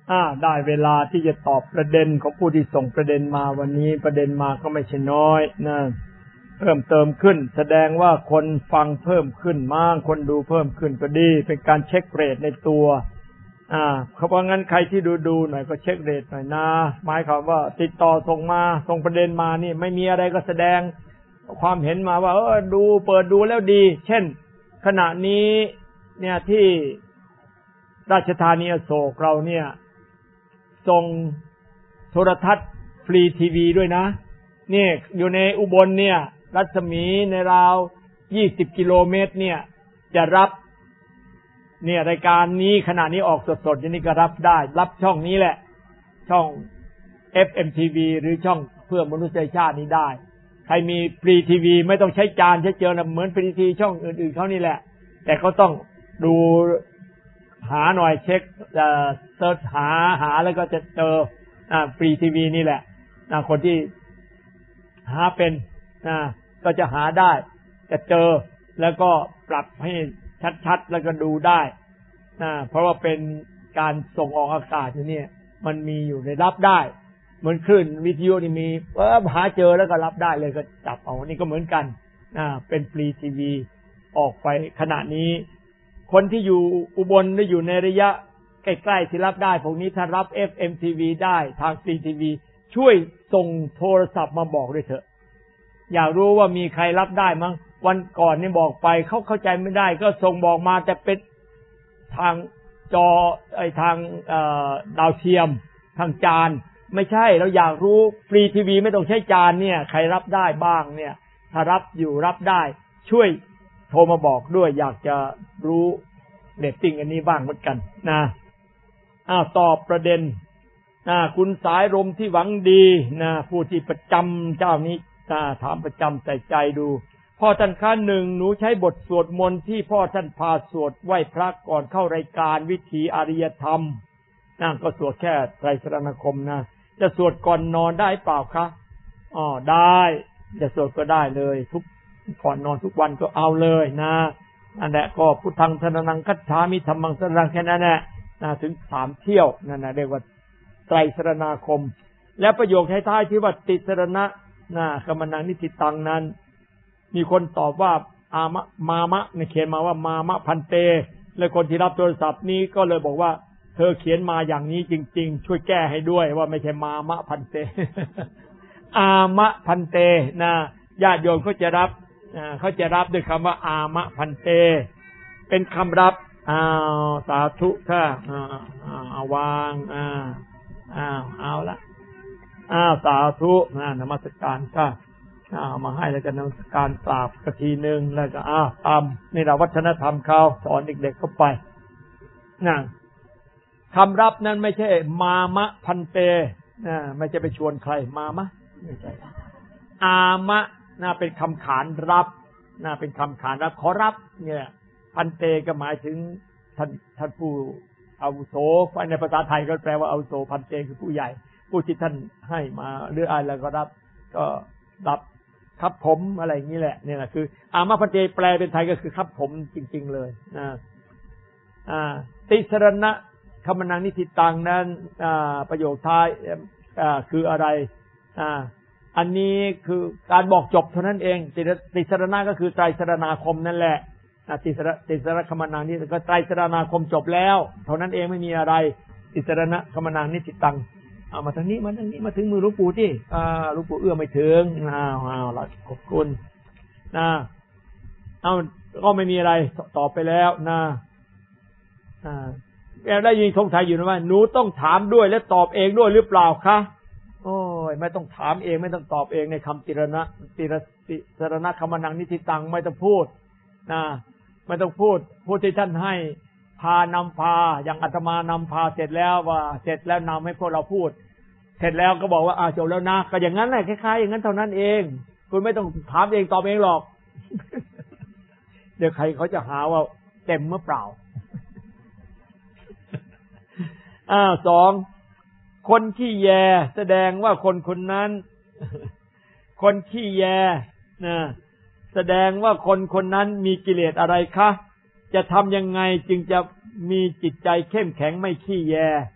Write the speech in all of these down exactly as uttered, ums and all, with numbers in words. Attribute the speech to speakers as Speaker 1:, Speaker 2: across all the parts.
Speaker 1: อ่าได้เวลาที่จะตอบประเด็นของผู้ที่ส่งประเด็นมาวันนี้ประเด็นมาก็ไม่ใช่น้อยนะเพิ่มเติมขึ้นแสดงว่าคนฟังเพิ่มขึ้นมากคนดูเพิ่มขึ้นก็ดีเป็นการเช็คเรทในตัวอ่าเพราะงั้นใครที่ดูดูหน่อยก็เช็คเรทหน่อยนะหมายความว่าติดต่อส่งมาส่งประเด็นมานี่ไม่มีอะไรก็แสดงความเห็นมาว่าเออดูเปิดดูแล้วดีเช่นขณะนี้เนี่ยที่ราชธานีอโศกเราเนี่ยส่งโทรทัศน์ฟรีทีวีด้วยนะนี่อยู่ในอุบลเนี่ยรัศมีในราวยี่สิบกิโลเมตรเนี่ยจะรับเนี่ยรายการนี้ขณะนี้ออกสดๆอย่างนี้ก็รับได้รับช่องนี้แหละช่อง เอฟ เอ็ม ที วี หรือช่องเพื่อมนุษยชาตินี้ได้ใครมีฟรีทีวีไม่ต้องใช้จานใช้เจอนะเหมือนฟรีทีวีช่องอื่นๆเขานี่แหละแต่เขาต้องดูหาหน่อยเช็คเอ่อเสิร์ชหาหาแล้วก็จะเจออ่าฟรีทีวีนี่แหละนะคนที่หาเป็นนะก็จะหาได้จะเจอแล้วก็ปรับให้ชัดๆแล้วก็ดูได้นะเพราะว่าเป็นการส่งออกอากาศอยู่เนี่ยมันมีอยู่ในรับได้เหมือนคลื่นวิทยุนี่มีเออหาเจอแล้วก็รับได้เลยก็จับเอานี่ก็เหมือนกันนะเป็นฟรีทีวีออกไปขณะนี้คนที่อยู่อุบลหรืออยู่ในระยะใกล้ๆที่รับได้พวกนี้ถ้ารับ เอฟ เอ็ม ที วี ได้ทางฟรีทีวีช่วยส่งโทรศัพท์มาบอกด้วยเถอะอยากรู้ว่ามีใครรับได้มั้งวันก่อนนี่บอกไปเขาเข้าใจไม่ได้ก็ส่งบอกมาแต่เป็นทางจอไอ้ทางเอ่อดาวเทียมทางจานไม่ใช่เราอยากรู้ฟรีทีวีไม่ต้องใช้จานเนี่ยใครรับได้บ้างเนี่ยถ้ารับอยู่รับได้ช่วยโทรมาบอกด้วยอยากจะรู้เรตติ้งอันนี้บ้างเหมือนกันนะอ้าวตอบประเด็นนะคุณสายลมที่หวังดีนะผู้ที่ประจำเจ้านี้นะถามประจำใส่ใจดูพ่อท่านข้าหนึ่งหนูใช้บทสวดมนต์ที่พ่อท่านพาสวดไหว้พระก่อนเข้ารายการวิถีอริยธรรมนั่นก็สวดแค่ไตรสรณคมนะจะสวดก่อนนอนได้เปล่าคะอ๋อได้จะสวดก็ได้เลยทุกก่อนนอนทุกวันก็เอาเลยนะอันนี้ก็พุทธังสรณังคัจฉามิธัมมังสรณังแค่นั้นแหละนะถึงสามเที่ยวนั่นนะเรียกว่าไตรสรณคมและประโยคท้ายๆที่ว่าติสรณะนะกรรมนังนิติตังนั้นมีคนตอบว่าอามะมามะในเขียนมาว่ามามะพันเตและคนที่รับโทรศัพท์นี้ก็เลยบอกว่าเธอเขียนมาอย่างนี้จริงๆช่วยแก้ให้ด้วยว่าไม่ใช่มามะพันเต อามะพันเตนะญาติโยมเขาจะรับเขาจะรับด้วยคำว่าอามะพันเตเป็นคำรับอ้าวสาธุค่ะอ้าวอ้าววางอ้าวอ้าวเอาละอ้าวสาธุนะนมัสการค่ะเอามาให้แล้วก็นมัสการกราบกะทีนึงแล้วก็อ้าวทำนี่เราวัฒนธรรมเขาสอนเด็กๆเข้าไปนะคำรับนั้นไม่ใช่มามะพันเตนะไม่ใช่ไปชวนใครมามะไม่ใช่อามะน่าเป็นคำขานรับน่าเป็นคำขานรับขอรับเนี่ยพันเตก็หมายถึงท่านท่านผู้อาวุโสในภาษาไทยก็แปลว่าอาวุโสพันเตคือผู้ใหญ่ผู้ที่ท่านให้มาหรืออะไรแล้วก็รับก็รับครับผมอะไรอย่างนี้แหละเนี่ยแหละคืออามะพันเตแปลเป็นไทยก็คือครับผมจริงๆเลยนะอ่าติสรณะคำนังนิธิตังนั้นอ่าประโยคท้ายอ่าคืออะไรอ่าอันนี้คือการบอกจบเท่านั้นเองติสรณะก็คือไตรสรณาคมนั่นแหละติสรติสรคมนังนี่ก็ไตรสรณาคมจบแล้วเท่านั้นเองไม่มีอะไรติสรณะคมนังนิธิตังเอามาทางนี้มาทางนี้มาถึงมือหลวงปู่ที่อ่าหลวงปู่เอื้อไม่ถึงอ้าวอ้าวขอบคุณนะเอาก็ไม่มีอะไรตอบไปแล้วนะอ่าแกได้ยินสงสัยอยู่นะว่าหนูต้องถามด้วยและตอบเองด้วยหรือเปล่าคะโอ้ยไม่ต้องถามเองไม่ต้องตอบเองในคำติรณะติรติสรณะคมนังนิธิตังไม่ต้องพูดนะไม่ต้องพูดพูดที่ท่านให้พานำพาอย่างอาตมานำพาเสร็จแล้วว่าเสร็จแล้วนำให้พวกเราพูดเสร็จแล้วก็บอกว่าอ่าจบแล้วนะก็อย่างนั้นแหละคล้ายๆอย่างนั้นเท่านั้นเองคุณไม่ต้องถามเองตอบเองหรอก เดี๋ยวใครเขาจะหาว่าเต็มเมื่อเปล่า อ่าสองคนขี้แยแสดงว่าคนคนนั้น คนขี้แยนะแสดงว่าคนคนนั้นมีกิเลสอะไรคะจะทำยังไงจึงจะมีจิตใจเข้มแข็งไม่ขี้แย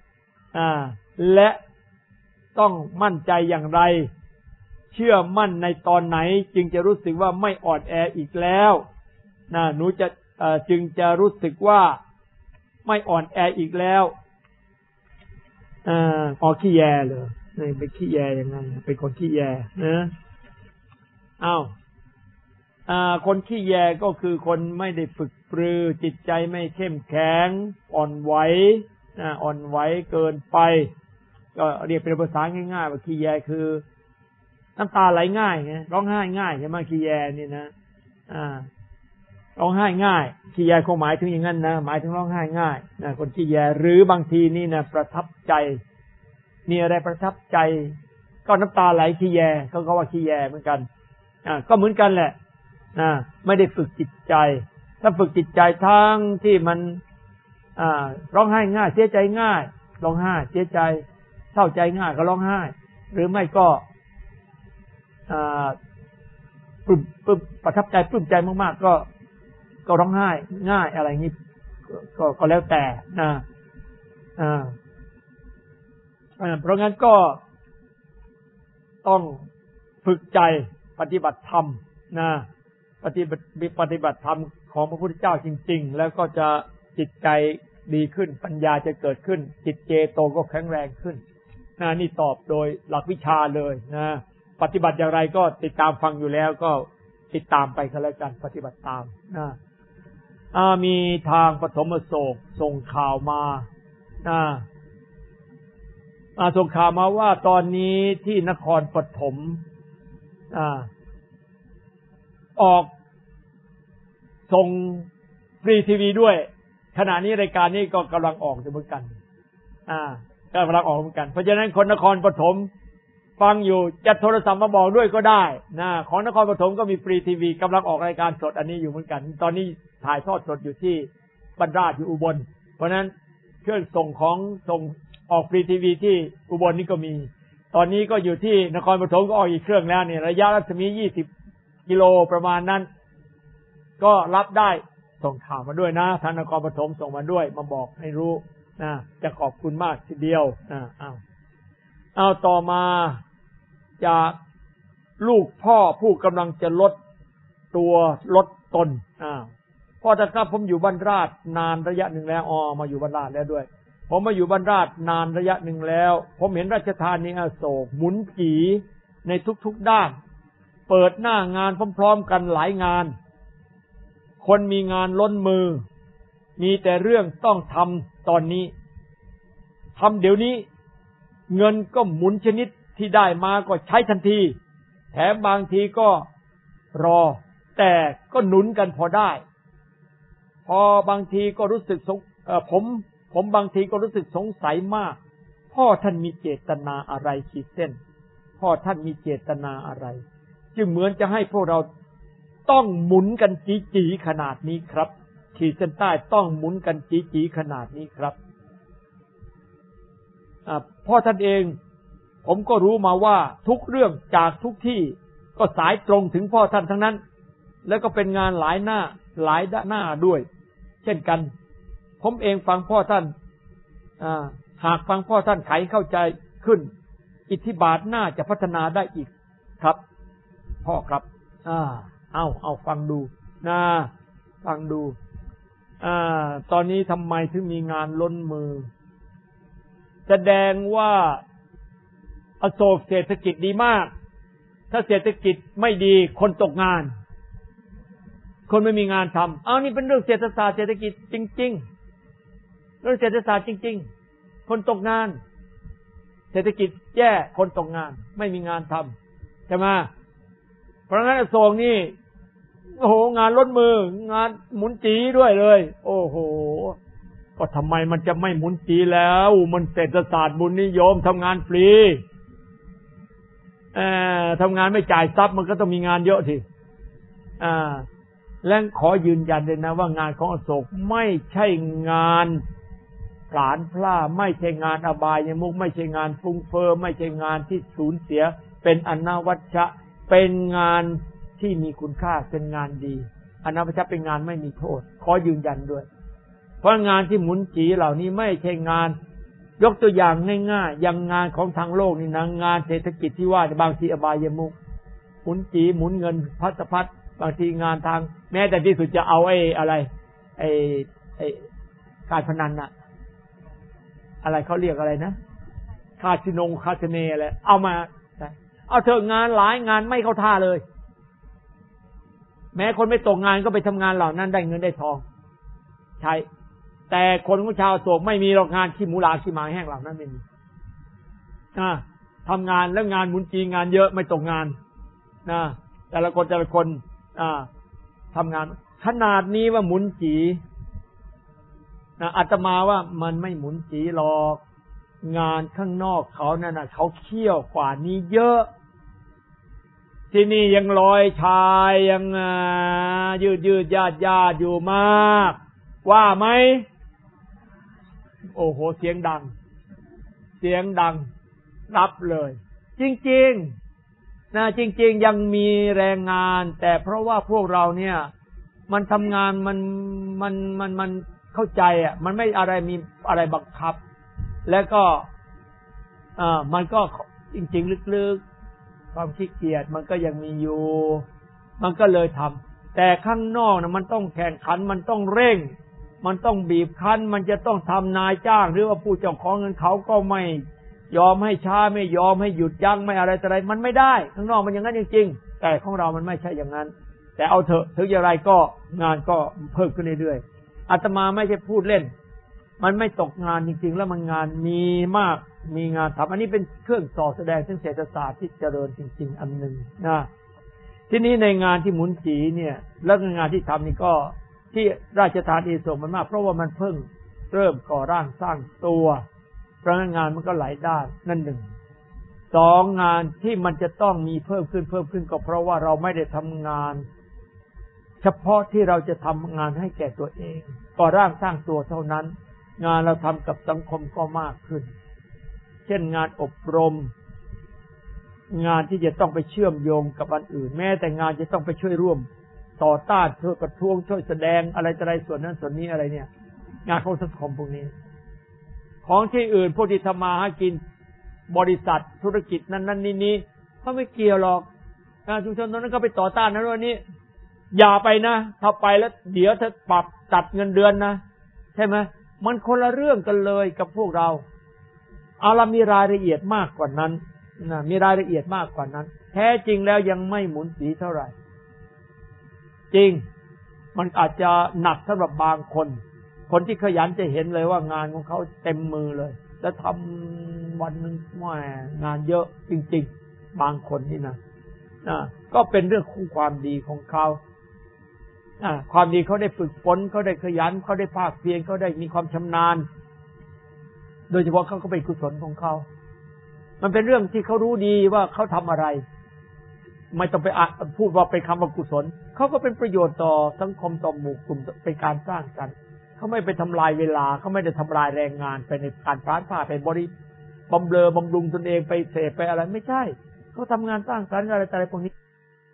Speaker 1: อ่าและต้องมั่นใจอย่างไรเชื่อมั่นในตอนไหนจึงจะรู้สึกว่าไม่อ่อนแออีกแล้วนะหนูจะจึงจะรู้สึกว่าไม่อ่อนแออีกแล้วอ่าออกขี้แยเลยนี่เป็นขี้แยยังไงเป็นคนขี้แยนะอ้าวอ่าคนขี้แยก็คือคนไม่ได้ฝึกปรือจิตใจไม่เข้มแข็งอ่อนไหวอ่าอ่อนไหวเกินไปก็เรียกเป็นภาษาง่ายๆว่าขี้แยคือน้ำตาไหลง่ายไงร้องไห้ง่ายใช่ไหมขี้แยนี่นะอ่าร้องไห้ง่ายขี้แยคงหมายถึงอย่างนั้นนะหมายถึงร้องไห้ง่ายนะคนขี้แยหรือบางทีนี่นะประทับใจมีอะไรประทับใจก็น้ำตาไหลขี้แยก็ก็ว่าขี้แยเหมือนกันอ่าก็เหมือนกันแหละอ่าไม่ได้ฝึกจิตใจถ้าฝึกจิตใจทั้งที่มันอ่าร้องไห้ง่ายเสียใจง่ายร้องไห้เสียใจเศร้าใจง่ายก็ร้องไห้หรือไม่ก็อ่าปลื้มปลื้มประทับใจปลื้มใจมากๆก็ก็ร้องไห้ง่ายอะไรงี้ก็ก็แล้วแต่นะอ่าเพราะงั้นก็ต้องฝึกใจปฏิบัติธรรมนะปฏิบัติปฏิบัติธรรมของพระพุทธเจ้าจริงๆแล้วก็จะจิตใจดีขึ้นปัญญาจะเกิดขึ้นจิตเจโตก็แข็งแรงขึ้นนะนี่ตอบโดยหลักวิชาเลยนะปฏิบัติอย่างไรก็ติดตามฟังอยู่แล้วก็ติดตามไปกันแล้วกันปฏิบัติตามนะอ่ามีทางปฐมโศกส่งข่าวมานะอ่าส่งข่าวมาว่าตอนนี้ที่นครปฐมอ่าออกส่งฟรีทีวีด้วยขณะนี้รายการนี้ก็กำลังออกเหมือนกันอ่ากำลังออกเหมือนกันเพราะฉะนั้นคนนครปฐมฟังอยู่จะโทรศัพท์มาบอกด้วยก็ได้นะของนครปฐมก็มีฟรีทีวีกำลังออกรายการสดอันนี้อยู่เหมือนกันตอนนี้ถ่ายทอดสดอยู่ที่บรรดาอยู่อุบลเพราะฉะนั้นเครื่องส่งของส่งออกฟรีทีวีที่อุบลนี่ก็มีตอนนี้ก็อยู่ที่นครปฐมก็ออกอีกเครื่องแล้วเนี่ยระยะรัศมียี่สิบกิโลประมาณนั้นก็รับได้ส่งข่าวมาด้วยนะทางนครปฐมส่งมาด้วยมาบอกให้รู้นะจะขอบคุณมากทีเดียวอ่าเอาเอาต่อมาจากลูกพ่อผู้กำลังจะลดตัวลดตนอ่าพ่อจะครับผมอยู่บ้านราชนานระยะหนึ่งแล้วอ๋อมาอยู่บ้านราชแล้วด้วยผมมาอยู่บ้านราชนานระยะหนึ่งแล้วผมเห็นราชธานีอโศกหมุนจีในทุกๆด้านเปิดหน้างานพร้อมๆกันหลายงานคนมีงานล้นมือมีแต่เรื่องต้องทำตอนนี้ทำเดี๋ยวนี้เงินก็หมุนชนิดที่ได้มาก็ใช้ทันทีแถมบางทีก็รอแต่ก็หนุนกันพอได้พอบางทีก็รู้สึกสงเอ่อผมผมบางทีก็รู้สึกสงสัยมากพ่อท่านมีเจตนาอะไรขีดเส้นพ่อท่านมีเจตนาอะไรจึงเหมือนจะให้พวกเราต้องหมุนกันจีจีขนาดนี้ครับขีดเส้นใต้ต้องหมุนกันจีจีขนาดนี้ครับอ่าพ่อท่านเองผมก็รู้มาว่าทุกเรื่องจากทุกที่ก็สายตรงถึงพ่อท่านทั้งนั้นแล้วก็เป็นงานหลายหน้าหลายหน้าด้วยเช่นกันผมเองฟังพ่อท่านอ่าหากฟังพ่อท่านไขเข้าใจขึ้นอิทธิบาทน่าจะพัฒนาได้อีกครับพ่อครับอ่าเอาเอาฟังดูนะฟังดูอ่าตอนนี้ทำไมถึงมีงานล้นมือแสดงว่าอโศกเศรษฐกิจดีมากถ้าเศรษฐกิจไม่ดีคนตกงานคนไม่มีงานทำเอานี่เป็นเรื่องเศรษฐศาสตร์เศรษฐกิจจริงๆเรื่องเศรษฐศาสตร์จริงๆคนตกงานเศรษฐกิจแย่คนตกงานไม่มีงานทำใช่ไหมเพราะงั้นอโศกนี่โอ้โหงานล้นมืองานหมุนจีด้วยเลยโอ้โหก็ทำไมมันจะไม่หมุนจีแล้วมันเศรษฐศาสตร์บุญนิยมทำงานฟรีเอ่อทำงานไม่จ่ายทรัพย์มันก็ต้องมีงานเยอะทีอ่าและขอยืนยันเลยนะว่างานของอโศกไม่ใช่งานผลาญพล่าไม่ใช่งานอบายมุขไม่ใช่งานฟุ้งเฟ้อไม่ใช่งานที่สูญเสียเป็นอนวัชชะเป็นงานที่มีคุณค่าเป็นงานดีอนวัชชะเป็นงานไม่มีโทษขอยืนยันด้วยเพราะงานที่หมุนจีเหล่านี้ไม่ใช่งานยกตัวอย่างง่ายๆอย่างงานของทางโลกนี่นะงานเศรษฐกิจที่ว่าบางทีอบายมุขหมุนจีหมุนเงินพัดสะพัดบางทีงานทางแม้แต่ที่สุดจะเอาไอ้อะไรไอ้ไอ้การพนันน่ะอะไรเขาเรียกอะไรนะคาสิโนคาสิเนอะไรเอามาเอาเถอะงานหลายงานไม่เข้าท่าเลยแม้คนไม่ตกงานก็ไปทำงานเหล่านั้นได้เงินได้ทองใช่แต่คนของชาวโศกไม่มีหรอกงานขี้หมูหลาขี้หมาแห้งเหล่านั้นไม่มีอ่าทำงานแล้วงานหมุนจีงานเยอะไม่ตกงานนะแต่ละคนแต่ละคนอ่าทำงานขนาดนี้ว่าหมุนจีนะอาตมาว่ามันไม่หมุนจีหรอกงานข้างนอกเขานั่นน่ะเขาเขี้ยวกว่านี้เยอะที่นี่ยังลอยชายยังยืดยืดยาดยาดอยู่มากว่าไหมโอ้โหเสียงดังเสียงดังรับเลยจริงๆนะจริงๆยังมีแรงงานแต่เพราะว่าพวกเราเนี่ยมันทำงานมันมันมันมันเข้าใจอ่ะมันไม่อะไรมีอะไรบังคับแล้วก็อ่ามันก็จริงๆลึกๆความขี้เกียจมันก็ยังมีอยู่มันก็เลยทำแต่ข้างนอกนะมันต้องแข่งขันมันต้องเร่งมันต้องบีบคั้นมันจะต้องทำนายจ้างหรือว่าผู้เจ้าของเงินเขาก็ไม่ยอมให้ช้าไม่ยอมให้หยุดยั้งไม่อะไรอะไรมันไม่ได้ข้างนอกมันอย่างนั้นจริงๆแต่ของเรามันไม่ใช่อย่างนั้นแต่เอาเถอะถึงอย่างไรก็งานก็เพิ่มขึ้นเรื่อยๆอาตมาไม่ใช่พูดเล่นมันไม่ตกงานจริงๆแล้วมันงานมีมากมีงานทำอันนี้เป็นเครื่องส่อแสดงถึงเศรษฐศาสตร์ที่เจริญจริงๆอันหนึ่งนะที่นี้ในงานที่หมุนจีเนี่ยแล้วงานที่ทำนี่ก็ที่ราชทานอิสกมันมากเพราะว่ามันเพิ่งเริ่มก่อร่างสร้างตัวเพราะงั้นงานมันก็หลายด้านนั่นหนึ่งสองงานที่มันจะต้องมีเพิ่มขึ้นเพิ่มขึ้นก็เพราะว่าเราไม่ได้ทำงานเฉพาะที่เราจะทำงานให้แก่ตัวเองก่อร่างสร้างตัวเท่านั้นงานเราทำกับสังคมก็มากขึ้นเช่นงานอบรมงานที่จะต้องไปเชื่อมโยงกับอันอื่นแม้แต่งานจะต้องไปช่วยร่วมต่อต้านช่วยประท้วงช่วยแสดงอะไรอะไรส่วนนั้นส่วนนี้อะไรเนี่ยงานของสังคมพวกนี้ของที่อื่นพวกที่ทำมาหากินบริษัทธุรกิจนั้นนั้นนี้นี้เขาไม่เกี่ยวหรอกงานชุมชนนั้นก็ไปต่อต้านนั้นวันนี้อย่าไปนะถ้าไปแล้วเดี๋ยวจะปรับตัดเงินเดือนนะใช่ไหมมันคนละเรื่องกันเลยกับพวกเราเอาละมีรายละเอียดมากกว่านั้นนะมีรายละเอียดมากกว่านั้นแท้จริงแล้วยังไม่หมุนสีเท่าไหร่จริงมันอาจจะหนักสำหรับบางคนคนที่ขยันจะเห็นเลยว่างานของเขาเต็มมือเลยแล้วทำวันนึงแหมงานเยอะจริงๆบางคนนี่นะนะก็เป็นเรื่องของความดีของเขาอ่าความดีเขาได้ฝึกฝนเขาได้ขยันเขาได้ภาคเพียรเขาได้มีความชำนาญโดยเฉพาะเขาก็เป็นกุศลของเขามันเป็นเรื่องที่เขารู้ดีว่าเขาทำอะไรไม่ต้องไปพูดว่าเป็นคำว่ากุศลเขาก็เป็นประโยชน์ต่อสังคมต่อหมู่กลุ่มเป็นการสร้างกันเขาไม่ไปทำลายเวลาเขาไม่ได้ทำลายแรงงานไปในการพลาดพลาดไปบริบำเรอบำรุงตนเองไปเสพไปอะไรไม่ใช่เขาทำงานสร้างสรรค์อะไรอะไรพวกนี้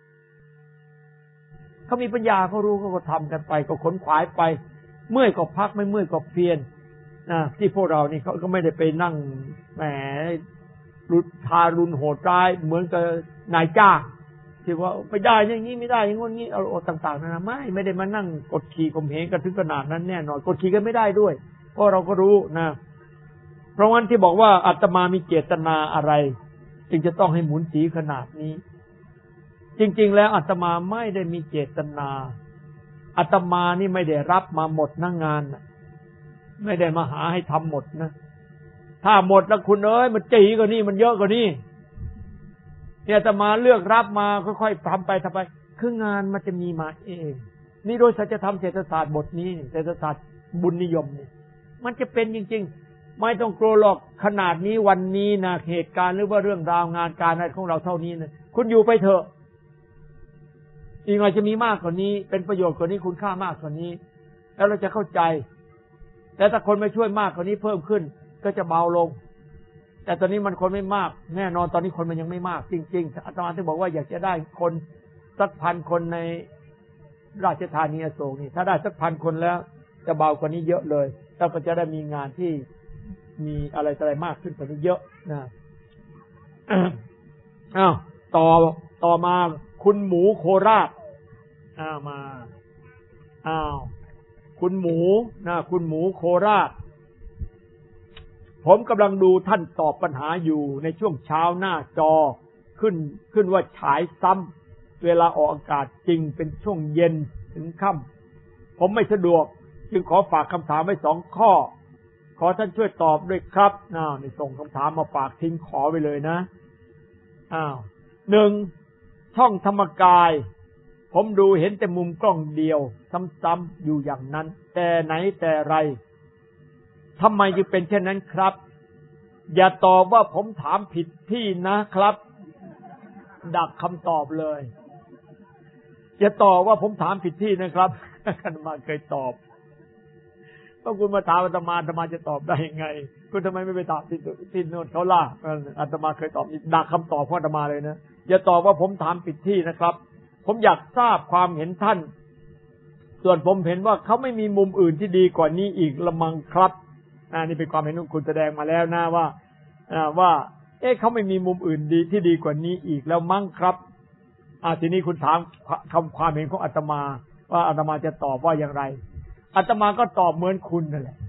Speaker 1: เขามีปัญญาเขารู้เขาก็ทำกันไปก็ขนขวายไปเมื่อยก็พักไม่เมื่อยก็เพียรนะที่พวกเรานี่เขาก็ไม่ได้ไปนั่งแหมรุนทารุณโหดร้ายเหมือนกับนายจ้างที่ว่าไม่ได้อย่างนี้ไม่ได้อย่างงี้เอาต่างๆนะไม่ไม่ได้มานั่งกดขี่ข่มเหงกันถึงขนาดนั้นแน่นอนกดขี่กันไม่ได้ด้วยเพราะเราก็รู้นะเพราะงั้นที่บอกว่าอาตมามีเจตนาอะไรจึงจะต้องให้หมุนสีขนาดนี้จริงๆแล้วอาตมาไม่ได้มีเจตนาอาตมานี่ไม่ได้รับมาหมดหน้างานไม่ได้มาหาให้ทำหมดนะถ้าหมดแล้วคุณเอ้ยมันจีกว่านี้มันเยอะกว่านี้เนี่ยอาตมาเลือกรับมาค่อยๆทำไปทำไปคืองานมันจะมีมาเองนี่โดยสัจธรรมเศรษฐศาสตร์บทนี้เศรษฐศาสตร์บุญนิยมนี่มันจะเป็นจริงๆไม่ต้องกลัวหรอกขนาดนี้วันนี้นะเหตุการณ์หรือว่าเรื่องราวงานการอะไรของเราเท่านี้นะคุณอยู่ไปเถอะอีกหน่อยจะมีมากกว่านี้เป็นประโยชน์กว่านี้คุณค่ามากกว่านี้แล้วเราจะเข้าใจแต่ถ้าคนไม่ช่วยมากกว่านี้เพิ่มขึ้นก็จะเบาลงแต่ตอนนี้มันคนไม่มากแน่นอนตอนนี้คนมันยังไม่มากจริงๆอาตมาถึงบอกว่าอยากจะได้คนสักพันคนในราชธานีอโศกนี่ถ้าได้สักพันคนแล้วจะเบากว่านี้เยอะเลยแล้วก็จะได้มีงานที่มีอะไรอะไรมากขึ้นกว่านี้เยอะนะอ้าวต่อต่อมาคุณหมูโคราชอ้าวมาอ้าวคุณหมูนะคุณหมูโคราชผมกำลังดูท่านตอบปัญหาอยู่ในช่วงเช้าหน้าจอขึ้นขึ้นว่าฉายซ้ำเวลาออกอากาศจริงเป็นช่วงเย็นถึงค่ำผมไม่สะดวกจึงขอฝากคำถามไว้สองข้อขอท่านช่วยตอบด้วยครับอ้าวนี่ส่งคำถามมาฝากทิ้งขอไปเลยนะอ้าวหนึ่งช่องธรรมกายผมดูเห็นแต่มุมกล้องเดียวซ้ำๆอยู่อย่างนั้นแต่ไหนแต่ไรทำไมจึงเป็นเช่นนั้นครับอย่าตอบว่าผมถามผิดที่นะครับดักคำตอบเลยอย่าตอบว่าผมถามผิดที่นะครับอาตมาเคยตอบก็คุณมาถามอาตมาอาตมาจะตอบได้ยังไงคุณทำไมไม่ไปตอบที่ที่โน่นเขาล่ะอาตมาเคยตอบดักคำตอบของอาตมาเลยนะอย่าตอบว่าผมถามผิดที่นะครับผมอยากทราบความเห็นท่านส่วนผมเห็นว่าเขาไม่มีมุมอื่นที่ดีกว่านี้อีกละมังครับอ่านี่เป็นความเห็นของคุณแสดงมาแล้วนะว่าอ่าว่าเอ๊ะเขาไม่มีมุมอื่นดีที่ดีกว่านี้อีกแล้วมั้งครับอ่าทีนี้คุณถามคำความเห็นของอาตมาว่าอาตมาจะตอบว่าอย่างไรอาตมาก็ตอบเหมือนคุณนั่นแหละ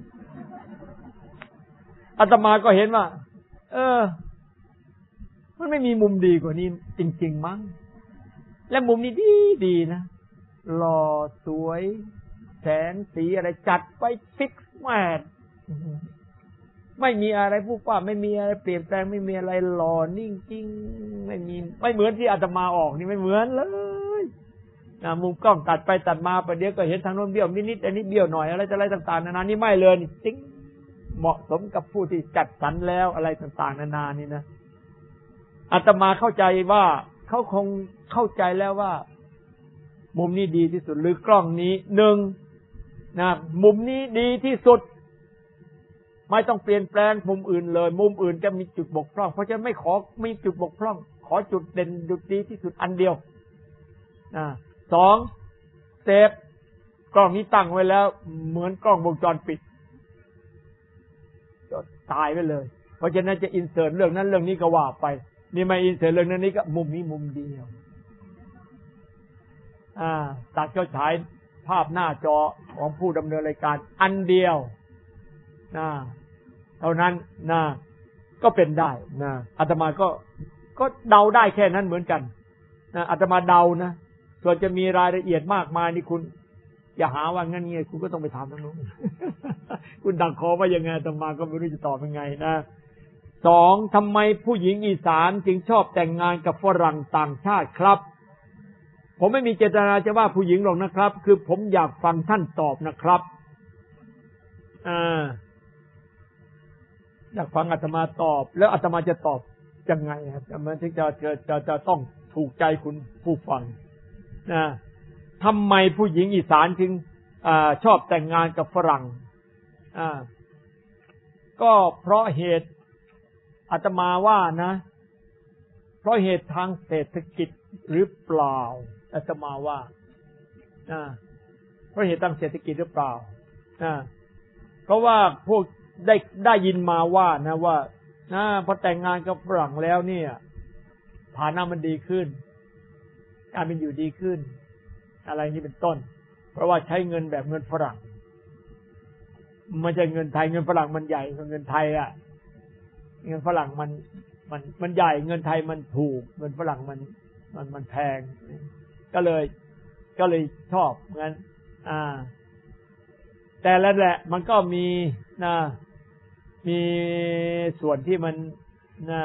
Speaker 1: อาตมาก็เห็นว่าเออมันไม่มีมุมดีกว่านี้จริงๆมั้งและมุมนี้ดีดีนะหล่อสวยแสงสีอะไรจัดไปฟิกแมทไม่มีอะไรผู้ว่าไม่มีอะไรเปลี่ยนแปลงไม่มีอะไรหล่อนิ่งจริงไม่มีไม่เหมือนที่อาตมาออกนี่ไม่เหมือนเลยนะมุมกล้องตัดไปตัดมาประเดี๋ยวก็เห็นทางโน้นเบี้ยวนิดๆอันนี้เบี้ยวหน่อยอะไรอะไรต่างๆนานานี่ไม่เลยนี่จริงเหมาะสมกับผู้ที่จัดสรรแล้วอะไรต่างๆนานานี่นะอาตมาเข้าใจว่าเขาคงเข้าใจแล้วว่ามุมนี้ดีที่สุดหรือกล้องนี้หนึ่งนะมุมนี้ดีที่สุดไม่ต้องเปลี่ยนแปลงมุมอื่นเลยมุมอื่นจะมีจุดบกพร่องเพราะฉะนั้นไม่ขอมีจุดบกพร่องขอจุดเด่นจุดดีที่สุดอันเดียวนะสองเซฟกล้องนี้ตั้งไว้แล้วเหมือนกล้องวงจรปิดตายไปเลยเพราะฉะนั้นจะอินเสิร์ตเรื่องนั้นเรื่องนี้ก็ว่าไปนี่ไม่อินเสิร์ตเรื่องนั้นนี้ก็มุมนี้มุมเดียวอ่าตัดก็ฉายภาพหน้าจอของผู้ดำเนินรายการอันเดียวนะเท่านั้นนะก็เป็นได้นะอาตมาก็ก็เดาได้แค่นั้นเหมือนกันนะอาตมาเดานะส่วนจะมีรายละเอียดมากมายนี่คุณอย่าหาว่างั้นไงคุณก็ต้องไปถามทางโน้น คุณดักคอว่ายังไงอาตมาก็ไม่รู้จะตอบยังไงนะสองทำไมผู้หญิงอีสานจึงชอบแต่งงานกับฝรั่งต่างชาติครับผมไม่มีเจตนาจะว่าผู้หญิงหรอกนะครับคือผมอยากฟังท่านตอบนะครับอ่าอยากฟังอาตมาตอบแล้วอาตมาจะตอบยังไงครับมันถึงจะจะจะจะต้องถูกใจคุณผู้ฟังนะทำไมผู้หญิงอีสานจึงอ่าชอบแต่งงานกับฝรั่งอ่าก็เพราะเหตุอาตมาว่านะเพราะเหตุทางเศรษฐกิจหรือเปล่าอาตมาว่าอ่าเพราะเหตุทางเศรษฐกิจหรือเปล่าอ่าเพราะว่าพวกได้ได้ยินมาว่านะว่านะพอแต่งงานกับฝรั่งแล้วเนี่ยฐานะมันดีขึ้นการเป็นอยู่ดีขึ้นอะไรนี้เป็นต้นเพราะว่าใช้เงินแบบเงินฝรั่งไม่ใช่เงินไทยเงินฝรั่งมันใหญ่กว่าเงินไทยอ่ะเงินฝรั่งมันมันมันใหญ่เงินไทยมันถูกเงินฝรั่งมันมันมันแพงก็เลยก็เลยชอบงั้นอ่าแต่แล้วแหละมันก็มีนะมีส่วนที่มันนะ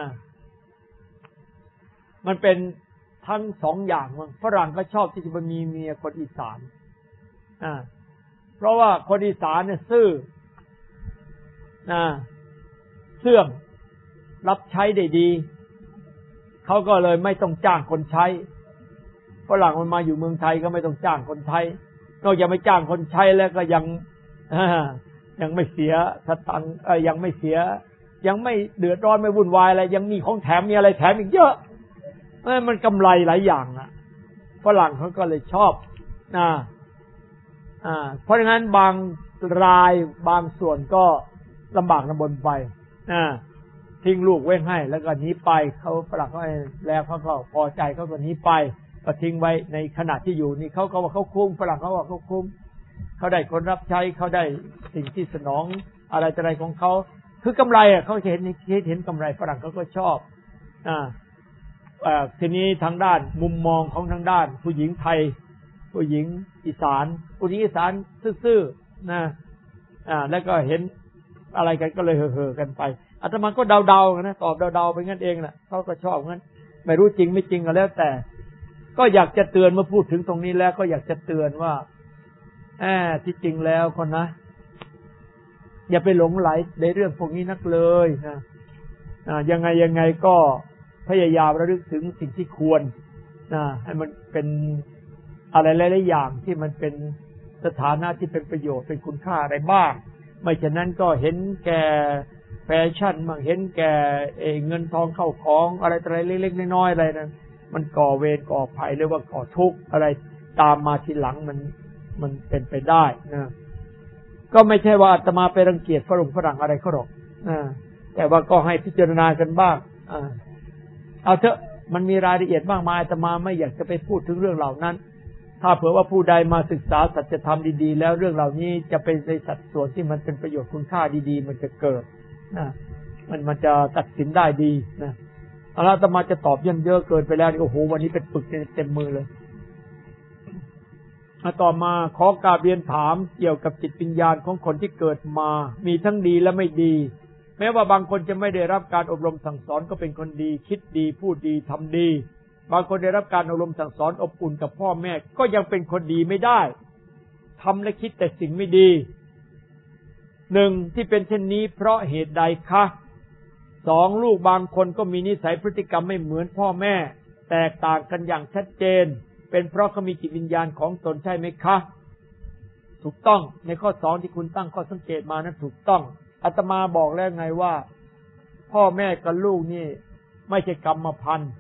Speaker 1: มันเป็นทั้งสองอย่างมันฝรั่งก็ชอบที่จะมามีเมียคนอีสานอ่าเพราะว่าคนอีสานเนี่ยซื่อนะเสื่องรับใช้ได้ดีเขาก็เลยไม่ต้องจ้างคนใช้ฝรั่งมันมาอยู่เมืองไทยก็ไม่ต้องจ้างคนไทยนอกจากไม่จ้างคนใช้แล้วก็ยังยังไม่เสียสตังค์เอ้ยยังไม่เสียยังไม่เดือดร้อนไม่วุ่นวายอะไรยังมีของแถมมีอะไรแถมอีกเยอะมันกำไรหลายอย่างอ่ะฝรั่งเขาก็เลยชอบนะอ่าเพราะฉะนั้นบางรายบางส่วนก็ลำบากลำบนไปอ่าทิ้งลูกไว้ให้แล้วก็หนีไปเขาฝรั่งเขาแล้วเขาก็พอใจเขาก็หนีไปก็ทิ้งไว้ในขณะที่อยู่นี่เขาก็ว่าเขาคุ้มฝรั่งเขาว่าเขาคุ้มเขาได้คนรับใช้เขาได้สิ่งที่สนองอะไรอะไรของเขาคือกำไรอ่ะเขาเห็นเห็นกำไรฝรั่งเขาก็ชอบอ่าอ่าทีนี้ทางด้านมุมมองของทางด้านผู้หญิงไทยผู้หญิงอีสานผู้หญิงอีสานซื่อๆนะอ่าแล้วก็เห็นอะไรกันก็เลยเห่อๆกันไปอาตมาก็เดาๆนะตอบเดาๆไปงั้นเองแหละเขาก็ชอบงั้นไม่รู้จริงไม่จริงก็แล้วแต่ก็อยากจะเตือนเมื่อพูดถึงตรงนี้แล้วก็อยากจะเตือนว่าแอบที่จริงแล้วคนนะอย่าไปหลงไหลในเรื่องพวกนี้นักเลยนะอ่ายังไงยังไงก็พยายามระลึกถึงสิ่งที่ควรนะให้มันเป็นอะไรหลายๆอย่างที่มันเป็นสถานะที่เป็นประโยชน์เป็นคุณค่าอะไรบ้างไม่ฉะนั้นก็เห็นแก่แฟชั่นมั่งเห็นแก่เงินทองเข้าของอะไรอะไรเล็กๆน้อยๆอะไรนั้นมันก่อเวรก่อภัยหรือว่าก่อทุกข์อะไรตามมาทีหลังมันมันเป็นไปได้นะก็ไม่ใช่ว่าอาตมาไปรังเกียจฝรั่งฝรั่งอะไรเขาหรอกนะแต่ว่าก็ให้พิจารณากันบ้างอ่าเอาเถอะมันมีรายละเอียดมากมายอาตมาไม่อยากจะไปพูดถึงเรื่องเหล่านั้นถ้าเผื่อว่าผู้ใดมาศึกษาสัจธรรมดีๆแล้วเรื่องเหล่านี้จะเป็นในสัดส่วนที่มันเป็นประโยชน์คุณค่าดีๆมันจะเกิดนะมันมันจะตัดสินได้ดีนะเอาละอาตมาจะตอบเยอะเยอะเกินไปแล้วนี่โอ้โหวันนี้เป็นปึกเต็มมือเลยต่อมาขอกราบเรียนถามเกี่ยวกับจิตวิญญาณของคนที่เกิดมามีทั้งดีและไม่ดีแม้ว่าบางคนจะไม่ได้รับการอบรมสั่งสอนก็เป็นคนดีคิดดีพูดดีทำดีบางคนได้รับการอบรมสั่งสอนอบอุ่นกับพ่อแม่ก็ยังเป็นคนดีไม่ได้ทำและคิดแต่สิ่งไม่ดีหนึ่งที่เป็นเช่นนี้เพราะเหตุใดคะสองลูกบางคนก็มีนิสัยพฤติกรรมไม่เหมือนพ่อแม่แตกต่างกันอย่างชัดเจนเป็นเพราะเขามีจิตวิญญาณของตนใช่ไหมคะถูกต้องในข้อสองที่คุณตั้งข้อสังเกตมานั้นถูกต้องอาตมาบอกแล้วไงว่าพ่อแม่กับลูกนี่ไม่ใช่กรรมพันธุ์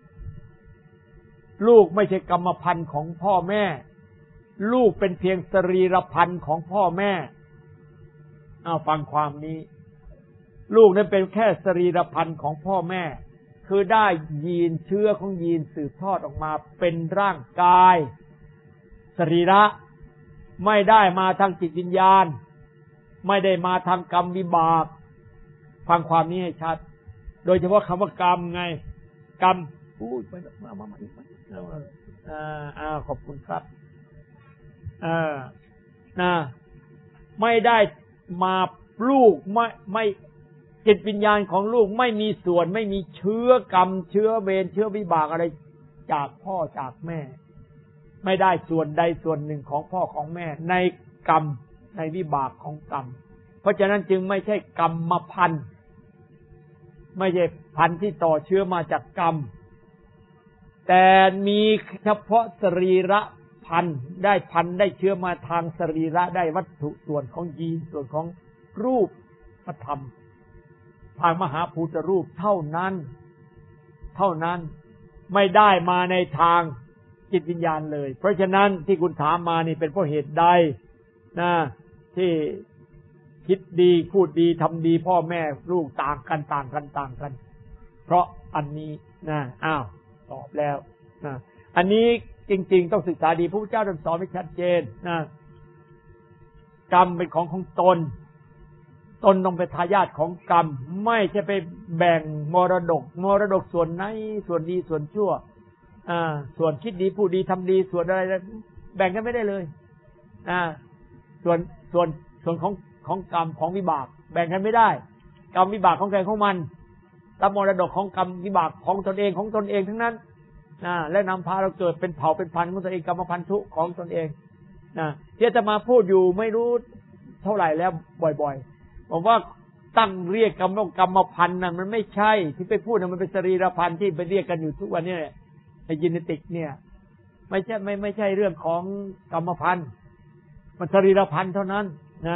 Speaker 1: ลูกไม่ใช่กรรมพันธุ์ของพ่อแม่ลูกเป็นเพียงสรีรพันธุ์ของพ่อแม่เอาฟังความนี้ลูกนั้นเป็นแค่สรีรพันธุ์ของพ่อแม่คือได้ยีนเชื้อของยีนสืบทอดออกมาเป็นร่างกายสรีระไม่ได้มาทางจิตวิญญาณไม่ได้มาทางกรรมวิบากฟังความนี้ให้ชัดโดยเฉพาะคำว่ากรรมไงกรรมอู้ยไปมามามาอีกอ่าอ่าขอบคุณครับอ่านะไม่ได้มาลูกไม่ไม่จิตวิญญาณของลูกไม่มีส่วนไม่มีเชื้อกรรมเชื้อเวรเชื้อวิบากอะไรจากพ่อจากแม่ไม่ได้ส่วนใดส่วนหนึ่งของพ่อของแม่ในกรรมในวิบากของกรรมเพราะฉะนั้นจึงไม่ใช่กรรมพันธุ์ไม่ใช่พันธุ์ที่ต่อเชื้อมาจากกรรมแต่มีเฉพาะสรีระพันธุ์ได้พันธุ์ได้เชื้อมาทางสรีระได้วัตถุส่วนของยีนส่วนของรูปธรรมทางมหาภูตรูปเท่านั้นเท่านั้นไม่ได้มาในทางจิตวิญญาณเลยเพราะฉะนั้นที่คุณถามมานี่เป็นเพราะเหตุใดนะที่คิดดีพูดดีทำดีพ่อแม่ลูกต่างกันต่างกันต่างกันเพราะอันนี้นะอ้าวตอบแล้วนะอันนี้จริงๆต้องศึกษาดีพระพุทธเจ้าท่านสอนไว้ชัดเจนนะกรรมเป็นของของตนตนต้องเป็นทายาทของกรรมไม่ใช่ไปแบ่งมรดกมรดกส่วนไหนส่วนดีส่วนชั่วอ่าส่วนคิดดีพูดดีทำดีส่วนอะไรแบ่งกันไม่ได้เลยอ่าส่วนส่วนส่วนของของกรรมของวิบากแบ่งกันไม่ได้กรรมวิบากของใครของมันรับมรดกของกรรมวิบากของตนเองของตนเองทั้งนั้นนะและนำพาเราเกิดเป็นเผ่าเป็นพันธุ์ของตัวเองกรรมพันธุของตนเองนะที่จะมาพูดอยู่ไม่รู้เท่าไหร่แล้วบ่อยๆผมว่าตั้งเรียกกรรมกรรมพันธุ์นั่นมันไม่ใช่ที่ไปพูดนะมันเป็นสรีรพันธุ์ที่ไปเรียกกันอยู่ทุกวันนี้ไอ้จีเนติกเนี่ยไม่ใช่ไม่ไม่ใช่เรื่องของกรรมพันธุ์มันสรีรพันธุ์เท่านั้นนะ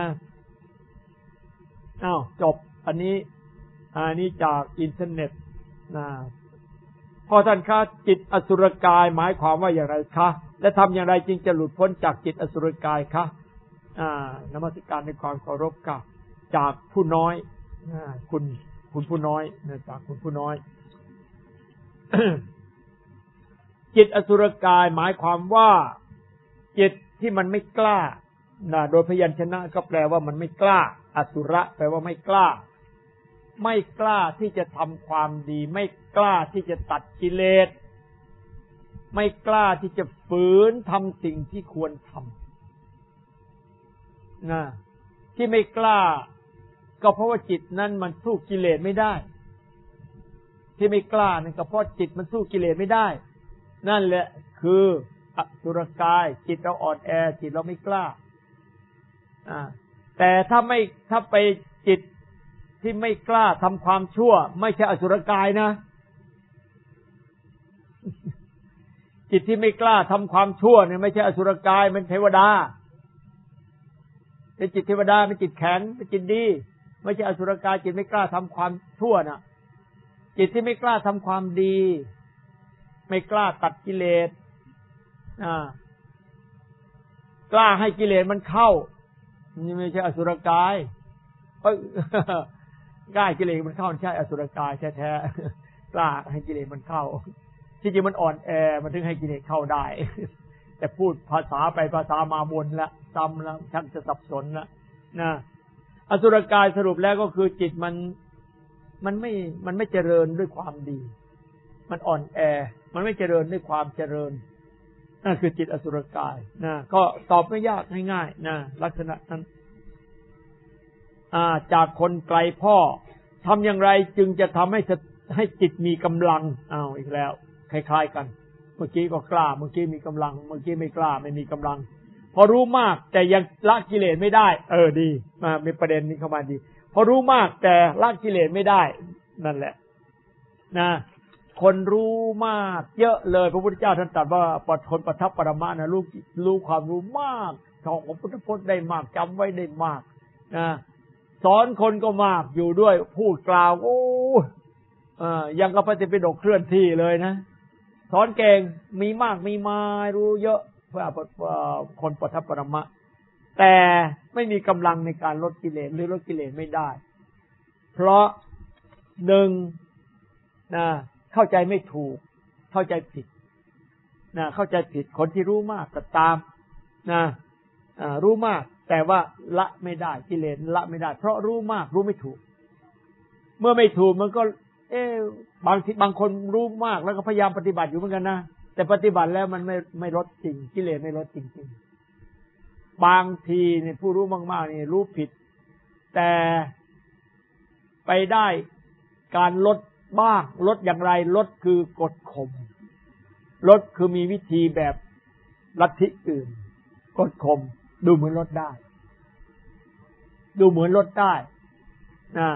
Speaker 1: อ้าวจบอันนี้อันนี้จากอินเทอร์เน็ตนะพอท่านคะจิตอสุรกายหมายความว่าอย่างไรคะและทำอย่างไรจึงจะหลุดพ้นจากจิตอสุรกายคะอ่านมัสการในความเคารพค่ะจากผู้น้อยคุณคุณผู้น้อยจากคุณผู้น้อย จิตอสุรกายหมายความว่าจิตที่มันไม่กล้านะโดยพยัญชนะก็แปลว่ามันไม่กล้าอสุระแปลว่าไม่กล้าไม่กล้าที่จะทำความดีไม่กล้าที่จะตัดกิเลสไม่กล้าที่จะฝืนทำสิ่งที่ควรทำนะที่ไม่กล้าก็เพราะว่าจิตนั้นมันสู้กิเลสไม่ได้ที่ไม่กล้านั่นก็เพราะจิตมันสู้กิเลสไม่ได้นั่นแหละคืออสุรกายจิตเราอ่อนแอจิตเราไม่กล้าอ่าแต่ถ้าไม่ถ้าไปจิตที่ไม่กล้าทำความชั่วไม่ใช่อสุรกายนะจิตที่ไม่กล้าทำความชั่วเนี่ยไม่ใช่อสุรกายมันเทวดาเป็นจิตเทวดาเป็นจิตแข็งเป็นจิตดีไม่ใช่อสุรกายจิตไม่กล้าทำความชั่วน่ะจิตที่ไม่กล้าทำความดีไม่กล้าตัดกิเลสอ่ากล้าให้กิเลสมันเข้านี่ไม่ใช่อสุรกายเอ้ยกล้าให้กิเลสมันเข้าใช่อสุรกายแท้ๆกล้าให้กิเลสมันเข้าที่จริงมันอ่อนแอมันถึงให้กิเลสเข้าได้แต่พูดภาษาไปภาษามาวนละซ้ำแล้วชักจะสับสนละนะอสุรกายสรุปแล้วก็คือจิตมันมันไม่มันไม่เจริญด้วยความดีมันอ่อนแอมันไม่เจริญด้วยความเจริญนั่นคือจิตอสุรกายนะก็ตอบไม่ยากง่ายๆนะลักษณะนั้นอ่าจากคนไกลพ่อทำอย่างไรจึงจะทำให้ให้จิตมีกำลังอ้าวอีกแล้วคล้ายๆกันเมื่อกี้ก็กล้าเมื่อกี้มีกำลังเมื่อกี้ไม่กล้าไม่มีกำลังพอรู้มากแต่ยังละกิเลสไม่ได้เออดีมามีประเด็นนี้เข้ามาดีพอรู้มากแต่ละกิเลสไม่ได้นั่นแหละนะคนรู้มากเยอะเลยพระพุทธเจ้าท่านตรัสว่าปัจผลปัทถปรมะนะรู้รู้ความรู้มากท่องของพุทธพจน์ได้มากจำไว้ได้มากนะสอนคนก็มากอยู่ด้วยพูดกล่าวโอ้เอ่อยังกับพระติปิฎกเคลื่อนที่เลยนะสอนเก่งมีมากมีมารู้เยอะเพื่อคนปัทถปรมะแต่ไม่มีกำลังในการลดกิเลสหรือลดกิเลสไม่ได้เพราะหนึ่งนะเข้าใจไม่ถูกเข้าใจผิดนะเข้าใจผิดคนที่รู้มากก็ตามนะรู้มากแต่ว่าละไม่ได้กิเลสละไม่ได้เพราะรู้มากรู้ไม่ถูกเมื่อไม่ถูกมันก็เอ๊ะบางทีบางคนรู้มากแล้วก็พยายามปฏิบัติอยู่เหมือนกันนะแต่ปฏิบัติแล้วมันไม่ไม่ลดจริงกิเลสไม่ลดจริงๆบางทีเนี่ยผู้รู้มากๆนี่รู้ผิดแต่ไปได้การลดบ้างลดอย่างไรลดคือกดข่มลดคือมีวิธีแบบลัทธิอื่นกดข่มดูเหมือนลดได้ดูเหมือนลดได้นะ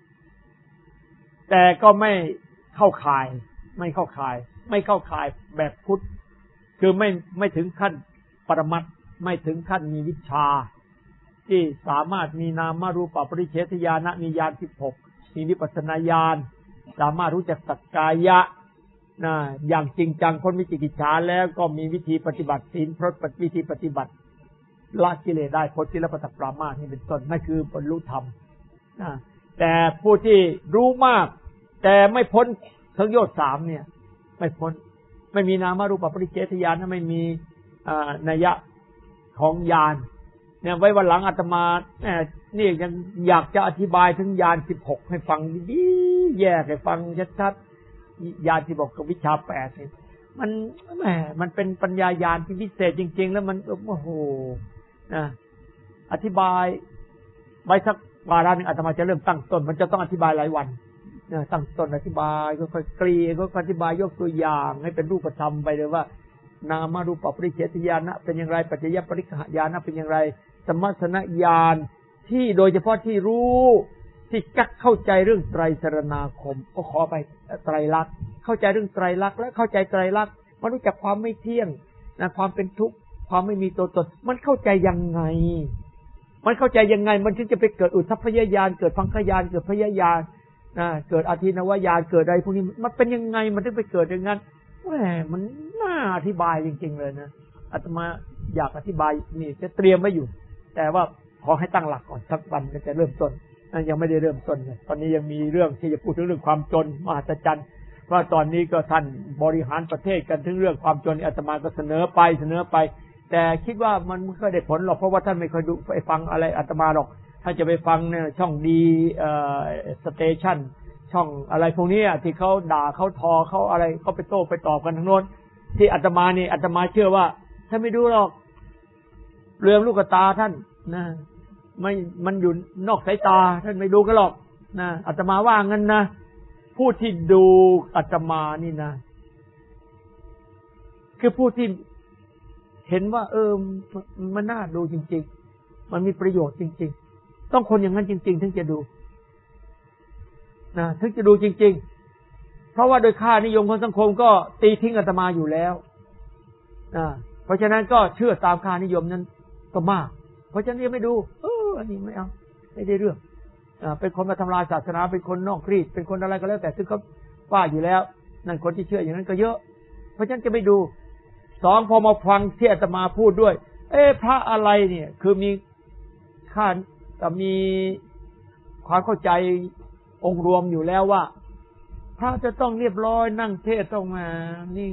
Speaker 1: แต่ก็ไม่เข้าข่ายไม่เข้าข่ายไม่เข้าข่ายแบบพุทธคือไม่ไม่ถึงขั้นปรมัตถ์ไม่ถึงขั้นมีวิชาที่สามารถมีนามารูปปริเฉทญาณมีญาณสิบหกมีวิปัสสนาญาณสามารถรู้จักสักกายะนะอย่างจริงจังพ้นวิจิกิจฉาแล้วก็มีวิธีปฏิบัติศีลพรตวิธีปฏิบัติละกิเลสได้พ้นศีลปฏิปรามาสนี่เป็นต้นนั่นคือบรรลุธรรมนะแต่ผู้ที่รู้มากแต่ไม่พ้นสังโยชน์สามเนี่ยไม่พ้นไม่มีนามารูปปริเฉทญาณไม่มีนัยยะของญาณเนี่ยไว้วันหลังอาตมานี่ยังอยากจะอธิบายถึงญาณสิบหกให้ฟังดีๆแยกให้ฟังชัดๆญาณที่บอกกับวิชาแปดเนี่ยมันแหมมันเป็นปัญญาญาณที่พิเศษจริงๆแล้วมันโอ้โหนะอธิบายไว้สักวาระนึงอาตมาจะเริ่มตั้งต้นมันจะต้องอธิบายหลายวันนะตั้งต้นอธิบายค่อยๆเกลี่ยก็อธิบายยกตัวอย่างให้เป็นรูปธรรมไปเลยว่านามารูปปริเฉทญาณเป็นอย่างไรปัจจยปริฆญาณเป็นอย่างไรสมัสนญาณที่โดยเฉพาะที่รู้ที่จักเข้าใจเรื่องไตรสรณาคมก็ขอไปไตรลักษณ์เข้าใจเรื่องไตรลักษณ์และเข้าใจไตรลักษณ์มันรู้จักความไม่เที่ยงนะความเป็นทุกข์ความไม่มีตัวตนมันเข้าใจยังไงมันเข้าใจยังไงมันถึงจะไปเกิดอุทธัพพยญาณเกิดพังคญาณเกิดพยญาณนะเกิดอธินวญาณเกิดอะไรพวกนี้มันเป็นยังไงมันถึงไปเกิดอย่างนั้นแหมมันน่าอธิบายจริงๆเลยนะอาตมาอยากอธิบายนี่จะเตรียมไว้อยู่แต่ว่าขอให้ตั้งหลักก่อนสักวันก็จะเริ่มต้นยังไม่ได้เริ่มต้นเลยตอนนี้ยังมีเรื่องที่จะพูดถึงเรื่องความจนมหัศจรรย์ว่าตอนนี้ก็ท่านบริหารประเทศกันถึงเรื่องความจนอาตมาก็เสนอไปเสนอไปแต่คิดว่ามันไม่ค่อยได้ผลหรอกเพราะว่าท่านไม่เคยดูไปฟังอะไรอาตมาหรอกถ้าจะไปฟังเนี่ยช่องดีเอ่อสเตชันช่องอะไรพวกนี้ที่เขาด่าเขาทอเขาอะไรเขาไปโต้ไปตอบกันทั้งโน้นที่อาตมานี่อาตมาเชื่อว่าท่านไม่ดูหรอกเรื่องลูกตาท่านนะไม่มันอยู่นอกสายตาท่านไม่ดูกันหรอกนะอาตมาว่างั้นนะผู้ที่ดูอาตมานี่นะคือผู้ที่เห็นว่าเออมันน่าดูจริงๆมันมีประโยชน์จริงๆต้องคนอย่างนั้นจริงๆถึงจะดูนะถึงจะดูจริงๆเพราะว่าโดยค่านิยมของสังคมก็ตีทิ้งอาตมาอยู่แล้วนะเพราะฉะนั้นก็เชื่อตามค่านิยมนั้นก็มากเพราะฉะนั้นไม่ดูเอออันนี้ไม่เอาไม่ได้เรื่องอ่าเป็นคนมาทำลายศาสนาเป็นคนนอกรีดเป็นคนอะไรก็แล้วแต่ซึ่งเขาว่าอยู่แล้วนั่นคนที่เชื่ออย่างนั้นก็เยอะเพราะฉะนั้นจะไม่ดูสองพอมาฟังที่อาตมาพูดด้วยเอ๊ะพระอะไรเนี่ยคือมีค่ามีความเข้าใจองค์รวมอยู่แล้วว่าพระจะต้องเรียบร้อยนั่งเทศต้องมานิ่ง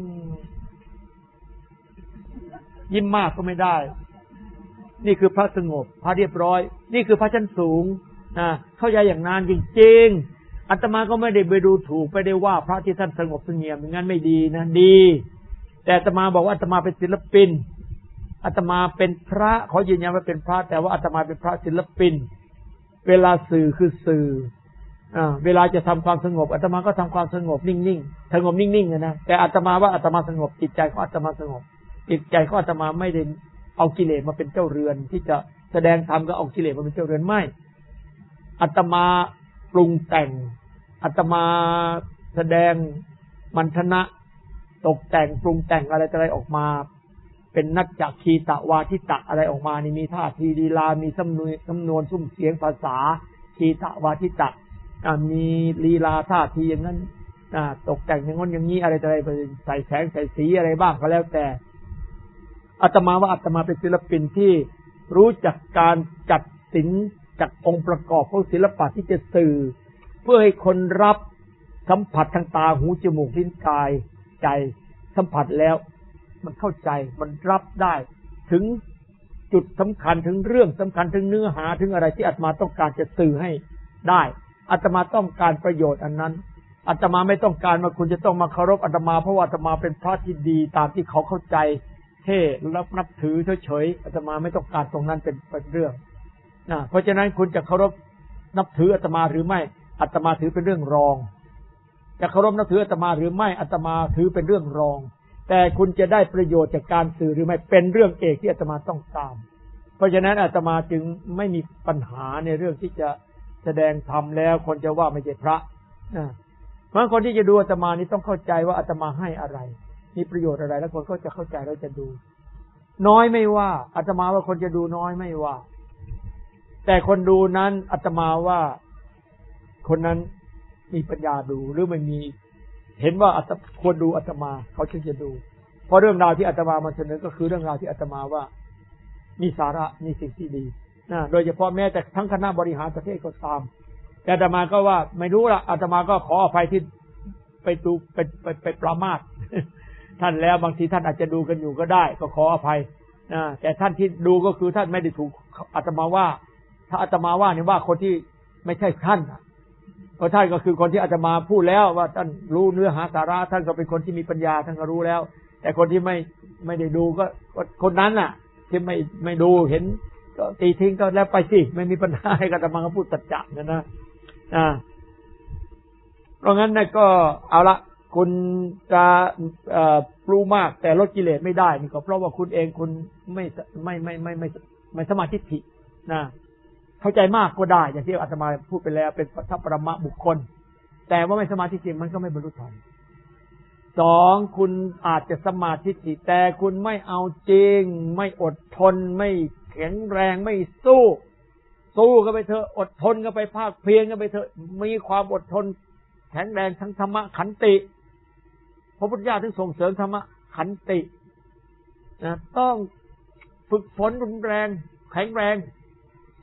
Speaker 1: ยิ้มมากก็ไม่ได้นี่คือพระสงบพระเรียบร้อยนี่คือพระชั้นสูงนะเข้าใจอย่างนั้นจริงๆอาตมาก็ไม่ได้ไปดูถูกไม่ได้ว่าพระที่ท่านสงบเสงี่ยมอย่างนั้นไม่ดีนะดีแต่อาตมาบอกว่าอาตมาเป็นศิลปินอาตมาเป็นพระเขายืนยันว่าเป็นพระแต่ว่าอาตมาเป็นพระศิลปินเวลาสื่อคือสื่ออ่าเวลาจะทำความสงบอาตมาก็ทำความสงบนิ่งๆสงบนิ่งๆนะแต่อาตมาว่าอาตมาสงบจิตใจของอาตมาสงบจิตใจของอาตมาไม่ได้เอากิเลสมาเป็นเจ้าเรือนที่จะแสดงธรรมก็เอากิเลสมาเป็นเจ้าเรือนไม่อาตมาปรุงแต่งอาตมาแสดงมันทนะตกแต่งปรุงแต่งอะไรอะไรออกมาเป็นนัจจคีตะวาทิตะอะไรออกมานี่มีท่าทีลีลามีสำนวนสำนวนซุ้มเสียงภาษาคีตะวาทิตะมีลีลาท่าทีอย่างนั้นตกแต่งอย่างนั้นอย่างนี้อะไรอะไรไปใส่แสงใส่สีอะไรบ้างก็แล้วแต่อาตมาว่าอาตมาเป็นศิลปินที่รู้จักการจัดศิลป์จัดองค์ประกอบของศิลปะที่จะสื่อเพื่อให้คนรับสัมผัสทางตาหูจมูกลิ้นกายใจสัมผัสแล้วมันเข้าใจมันรับได้ถึงจุดสำคัญถึงเรื่องสำคัญถึงเนื้อหาถึงอะไรที่อาตมาต้องการจะสื่อให้ได้อาตมาต้องการประโยชน์อันนั้นอาตมาไม่ต้องการว่าคุณจะต้องมาเคารพอาตมาเพราะว่าอาตมาเป็นพระที่ดีตามที่เขาเข้าใจเท่รับนับถือเฉยๆอาตมาไม่ต้องการตรงนั้นเป็นเป็นเรื่องนะเพราะฉะนั้นคุณจะเคารพนับถืออาตมาหรือไม่อาตมาถือเป็นเรื่องรองจะเคารพนับถืออาตมาหรือไม่อาตมาถือเป็นเรื่องรองแต่คุณจะได้ประโยชน์จากการสื่อหรือไม่เป็นเรื่องเอกที่อาตมาต้องตามเพราะฉะนั้นอาตมาจึงไม่มีปัญหาในเรื่องที่จะแสดงธรรมแล้วคนจะว่าไม่ใช่พระนะเพราะคนที่จะดูอาตมานี่ต้องเข้าใจว่าอาตมาให้อะไรมีประโยชน์อะไรแล้วคนก็จะเข้าใจแล้วจะดูน้อยไม่ว่าอาตมาว่าคนจะดูน้อยไม่ว่าแต่คนดูนั้นอาตมาว่าคนนั้นมีปัญญาดูหรือไม่มีเห็นว่าอาตควรดูอาตมาเขาจึงจะดูเพราะเรื่องราวที่อาตมามาเสนอก็คือเรื่องราวที่อาตมาว่ามีสาระมีสิ่งที่ดีนะโดยเฉพาะแม้แต่ทั้งคณะบริหารประเทศก็ตามแต่อาตมาก็ว่าไม่รู้ละอาตมาก็ขออภัยที่ไปดูไปไปไปประมาทท่านแล้วบางทีท่านอาจจะดูกันอยู่ก็ได้ก็ขออภัยนะแต่ท่านที่ดูก็คือท่านไม่ได้ถูกอาตมาว่าถ้าอาตมาว่าเนี่ยว่าคนที่ไม่ใช่ท่านเพราะท่านก็คือคนที่อาตมาพูดแล้วว่าท่านรู้เนื้อหาสาระท่านก็เป็นคนที่มีปัญญาท่านก็รู้แล้วแต่คนที่ไม่ไม่ได้ดูก็คนนั้นน่ะที่ไม่ไม่ดูเห็นก็ตีทิ้งก็แล้วไปสิไม่มีปัญหาให้อาตมาก็พูดสัจจะนะนะอ่าเพราะงั้นเนี่ยก็เอาละคุณจะรู้มากแต่ลดกิเลสไม่ได้นี่ก็เพราะว่าคุณเองคุณไม่ไม่ไม่ไม่ไม่ไม่สมาธิถินะเข้าใจมากก็ได้อย่างที่อาตมาพูดไปแล้วเป็นพระปรมบุคคลแต่ว่าไม่สมาธิจริงมันก็ไม่บรรลุธรรมสองคุณอาจจะสมาธิถิแต่คุณไม่เอาจริงไม่อดทนไม่แข็งแรงไม่สู้สู้กันไปเถอะอดทนกันไปภาคเพียรกันไปเถอะมีความอดทนแข็งแรงทั้งธรรมะขันติพระพุทธเจ้าถึงส่งเสริมธรรมะขันตินะต้องฝึกฝนรุนแรงแข็งแรง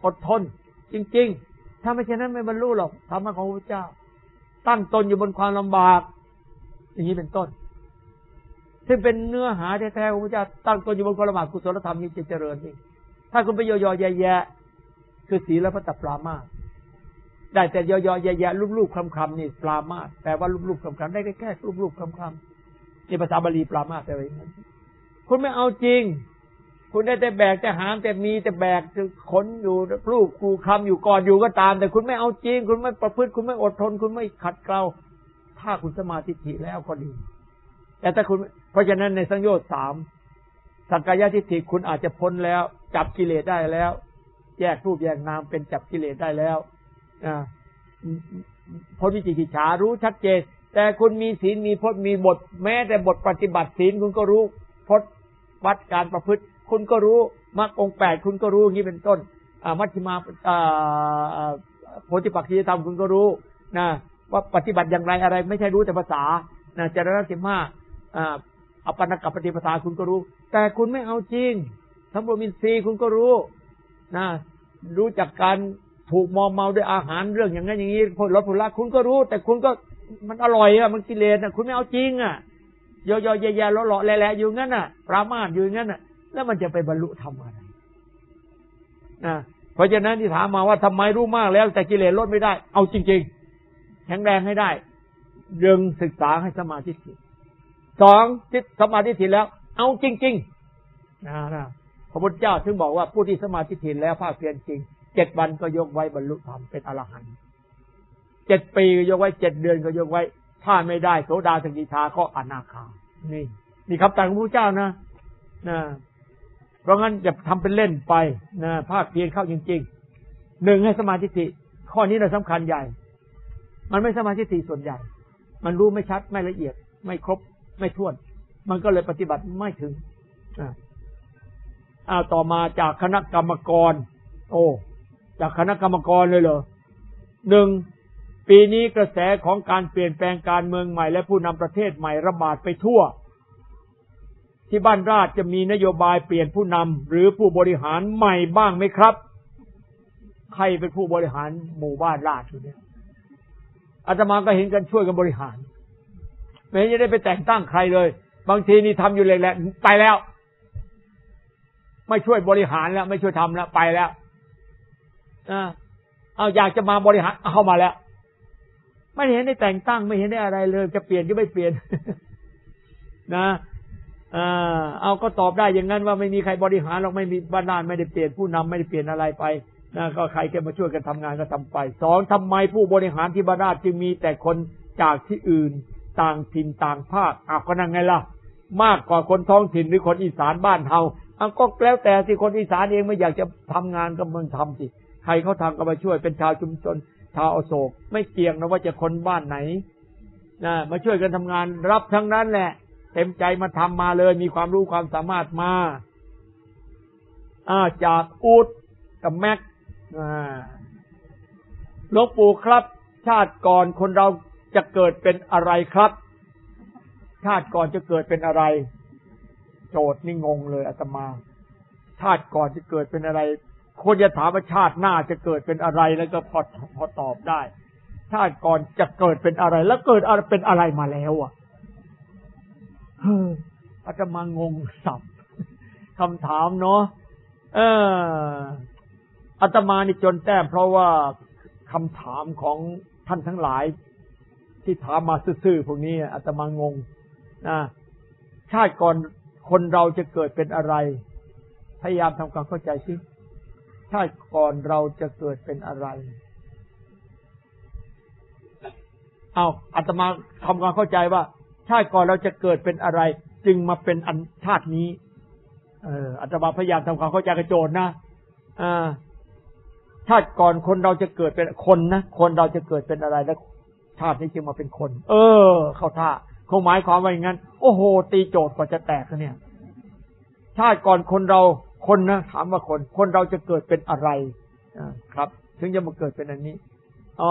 Speaker 2: อดทนจริงๆถ้าไม่เช่นนั้นไม่บรรลุหรอกธรรมะของพระพุทธเจ้าตั้งตนอยู่บนความลำบากอย่างนี้เป็นต้นซึ่งเป็นเนื้อหาแท้ๆของพระพุทธเจ้าตั้งตนอยู่บนความลำบากกุศลธรรมนี้จะเจริญเองถ้าคุณไปย่อๆแย่ๆคือศีลพัตตปรามาสได้แต่ย่อๆแย่ๆรูปๆคำๆนี่ปรามาสแต่ว่ารูปๆคำๆได้แค่รูปๆคำๆนี่ภาษาบาลีปรามาสแต่ว่าอย่างนั้นคุณไม่เอาจริงคุณได้แต่แบกแต่หามแต่มีแต่แบกขนอยู่ลูกกูคำอยู่ก่อนอยู่ก็ตามแต่คุณไม่เอาจริงคุณไม่ประพฤติคุณไม่อดทนคุณไม่ขัดเกลาถ้าคุณสมาธิถิแล้วก็ดีแต่ถ้าคุณเพราะฉะนั้นในสังโยชน์สามสักกายทิฏฐิคุณอาจจะพ้นแล้วจับกิเลสได้แล้วแยกรูปแยกนามเป็นจับกิเลสได้แล้วอ่าพ้นวิจิกิจฉารู้ชัดเจนแต่คุณมีศีลมีพจน์มีบทแม้แต่บทปฏิบัติศีลคุณก็รู้พจน์วัดการประพฤติคุณก็รู้มรรคองค์แปดคุณก็รู้อย่างนี้เป็นต้นอ่ามัชฌิมาอ่าโพธิปักขิยธรรมคุณก็รู้นะว่าปฏิบัติอย่างไรอะไรไม่ใช่รู้แต่ภาษานะจารณะสิบห้าอ่าอปันนกปฏิปทาคุณก็รู้แต่คุณไม่เอาจริงทั้งโรมินซีคุณก็รู้นะรู้จักการถูกมอมเมาด้วยอาหารเรื่องอย่างนั้นอย่างนี้ผลลดผลละคุณก็รู้แต่คุณก็มันอร่อยอ่ะมันกิเลสอ่ะคุณไม่เอาจริงอ่ะย่อๆแย่ๆเลาะๆแหละๆอยู่งั้นน่ะปรามาสอยู่งั้นน่ะแล้วมันจะไปบรรลุธรรมอะไรนะเพราะฉะนั้นที่ถามมาว่าทำไมรู้มากแล้วแต่กิเลสลดไม่ได้เอาจริงๆแข็งแรงให้ได้เรื่องศึกษาให้สมาธิถิสองจิตสมาธิถิแล้วเอาจริงๆนะนะพระพุทธเจ้าถึงบอกว่าผู้ที่สมาธิถิแล้วภาคเพียรจริงเจ็ดวันก็ยกไว้บรรลุธรรมเป็นอรหันต์เจ็ดปีก็ยกไว้เจ็ดเดือนก็ยกไว้ถ้าไม่ได้โสดาสกิทาก็อนาคานี่นี่คำตรัสของพระพุทธเจ้านะนะเพราะงั้นอย่าทำเป็นเล่นไปนะภาคเพียรเข้าจริงๆหนึ่งให้สมาธิถิข้อนี้เราสำคัญใหญ่มันไม่สมาธิถิส่วนใหญ่มันรู้ไม่ชัดไม่ละเอียดไม่ครบไม่ถ้วนมันก็เลยปฏิบัติไม่ถึงอ่าอ้าวต่อมาจากคณะกรรมกรโอ้จากคณะกรรมกรเลยเหรอหนึ่งปีนี้กระแสของการเปลี่ยนแปลงการเมืองใหม่และผู้นำประเทศใหม่ระบาดไปทั่วที่บ้านราชจะมีนโยบายเปลี่ยนผู้นำหรือผู้บริหารใหม่บ้างไหมครับใครเป็นผู้บริหารหมู่บ้านราชอยู่เนี่ยอาตมาก็เห็นกันช่วยกันบริหารไม่ได้ได้ไปแต่งตั้งใครเลยบางทีนี่ทำอยู่เลยแหละไปแล้วไม่ช่วยบริหารแล้วไม่ช่วยทำแล้วไปแล้วอ่าเอาอยากจะมาบริหารเข้ามาแล้วไม่เห็นได้แต่งตั้งไม่เห็นได้อะไรเลยจะเปลี่ยนก็ไม่เปลี่ยนนะอ่าเอาก็ตอบได้อย่างนั้นว่าไม่มีใครบริหารหรอกไม่มีบ้านนานไม่ได้เปลี่ยนผู้นำไม่ได้เปลี่ยนอะไรไปนะก็ใครแค่มาช่วยกันทำงานก็ทำไปสองทำไมผู้บริหารที่บ้านราชจึงมีแต่คนจากที่อื่นต่างถิ่นต่างภาคอ้าวก็นั่งไงล่ะมากกว่าคนท้องถิ่นหรือคนอีสานบ้านเฮาอ้าวก็แล้วแต่สิคนอีสานเองไม่อยากจะทำงานก็มันทำสิใครเขาทำก็มาช่วยเป็นชาวชุมชนชาวอโศกไม่เกี่ยงนะว่าจะคนบ้านไหนนะมาช่วยกันทำงานรับทั้งนั้นแหละเต็มใจมาทำมาเลยมีความรู้ความสามารถมาอ่าจากอูดกับแม็กอ่าหลวงปู่ครับชาติก่อนคนเราจะเกิดเป็นอะไรครับชาติก่อนจะเกิดเป็นอะไรโจทย์นี่งงเลยอาตมาชาติก่อนจะเกิดเป็นอะไรคนจะถามว่าชาติหน้าจะเกิดเป็นอะไรแล้วก็พอพอตอบได้ชาติก่อนจะเกิดเป็นอะไรแล้วเกิดอะไรเป็นอะไรมาแล้วอ่ะเฮ้ออาตมางงสับคำถามเนาะเอออาตมานี่จนแต้มเพราะว่าคำถามของท่านทั้งหลายที่ถามมาซื่อๆพวกนี้อาตมางงนะชาติก่อนคนเราจะเกิดเป็นอะไรพยายามทำความเข้าใจสิชาติก่อนเราจะเกิดเป็นอะไรเอาอาตมาทำความเข้าใจว่าชาติก่อนเราจะเกิดเป็นอะไรจึงมาเป็นอันชาตินี้เอออาตมาพยายามทำความเข้าใจกับโจทย์นะอ่าชาติก่อนคนเราจะเกิดเป็นคนนะคนเราจะเกิดเป็นอะไรแล้วชาตินี้จึงมาเป็นคนเออเข้าท่าเขาหมายความว่าอย่างนั้นโอ้โหตีโจทย์กว่าจะแตกเนี่ยชาติก่อนคนเราคนนะถามว่าคนคนเราจะเกิดเป็นอะไรอ่าครับถึงจะมาเกิดเป็นอันนี้อ๋อ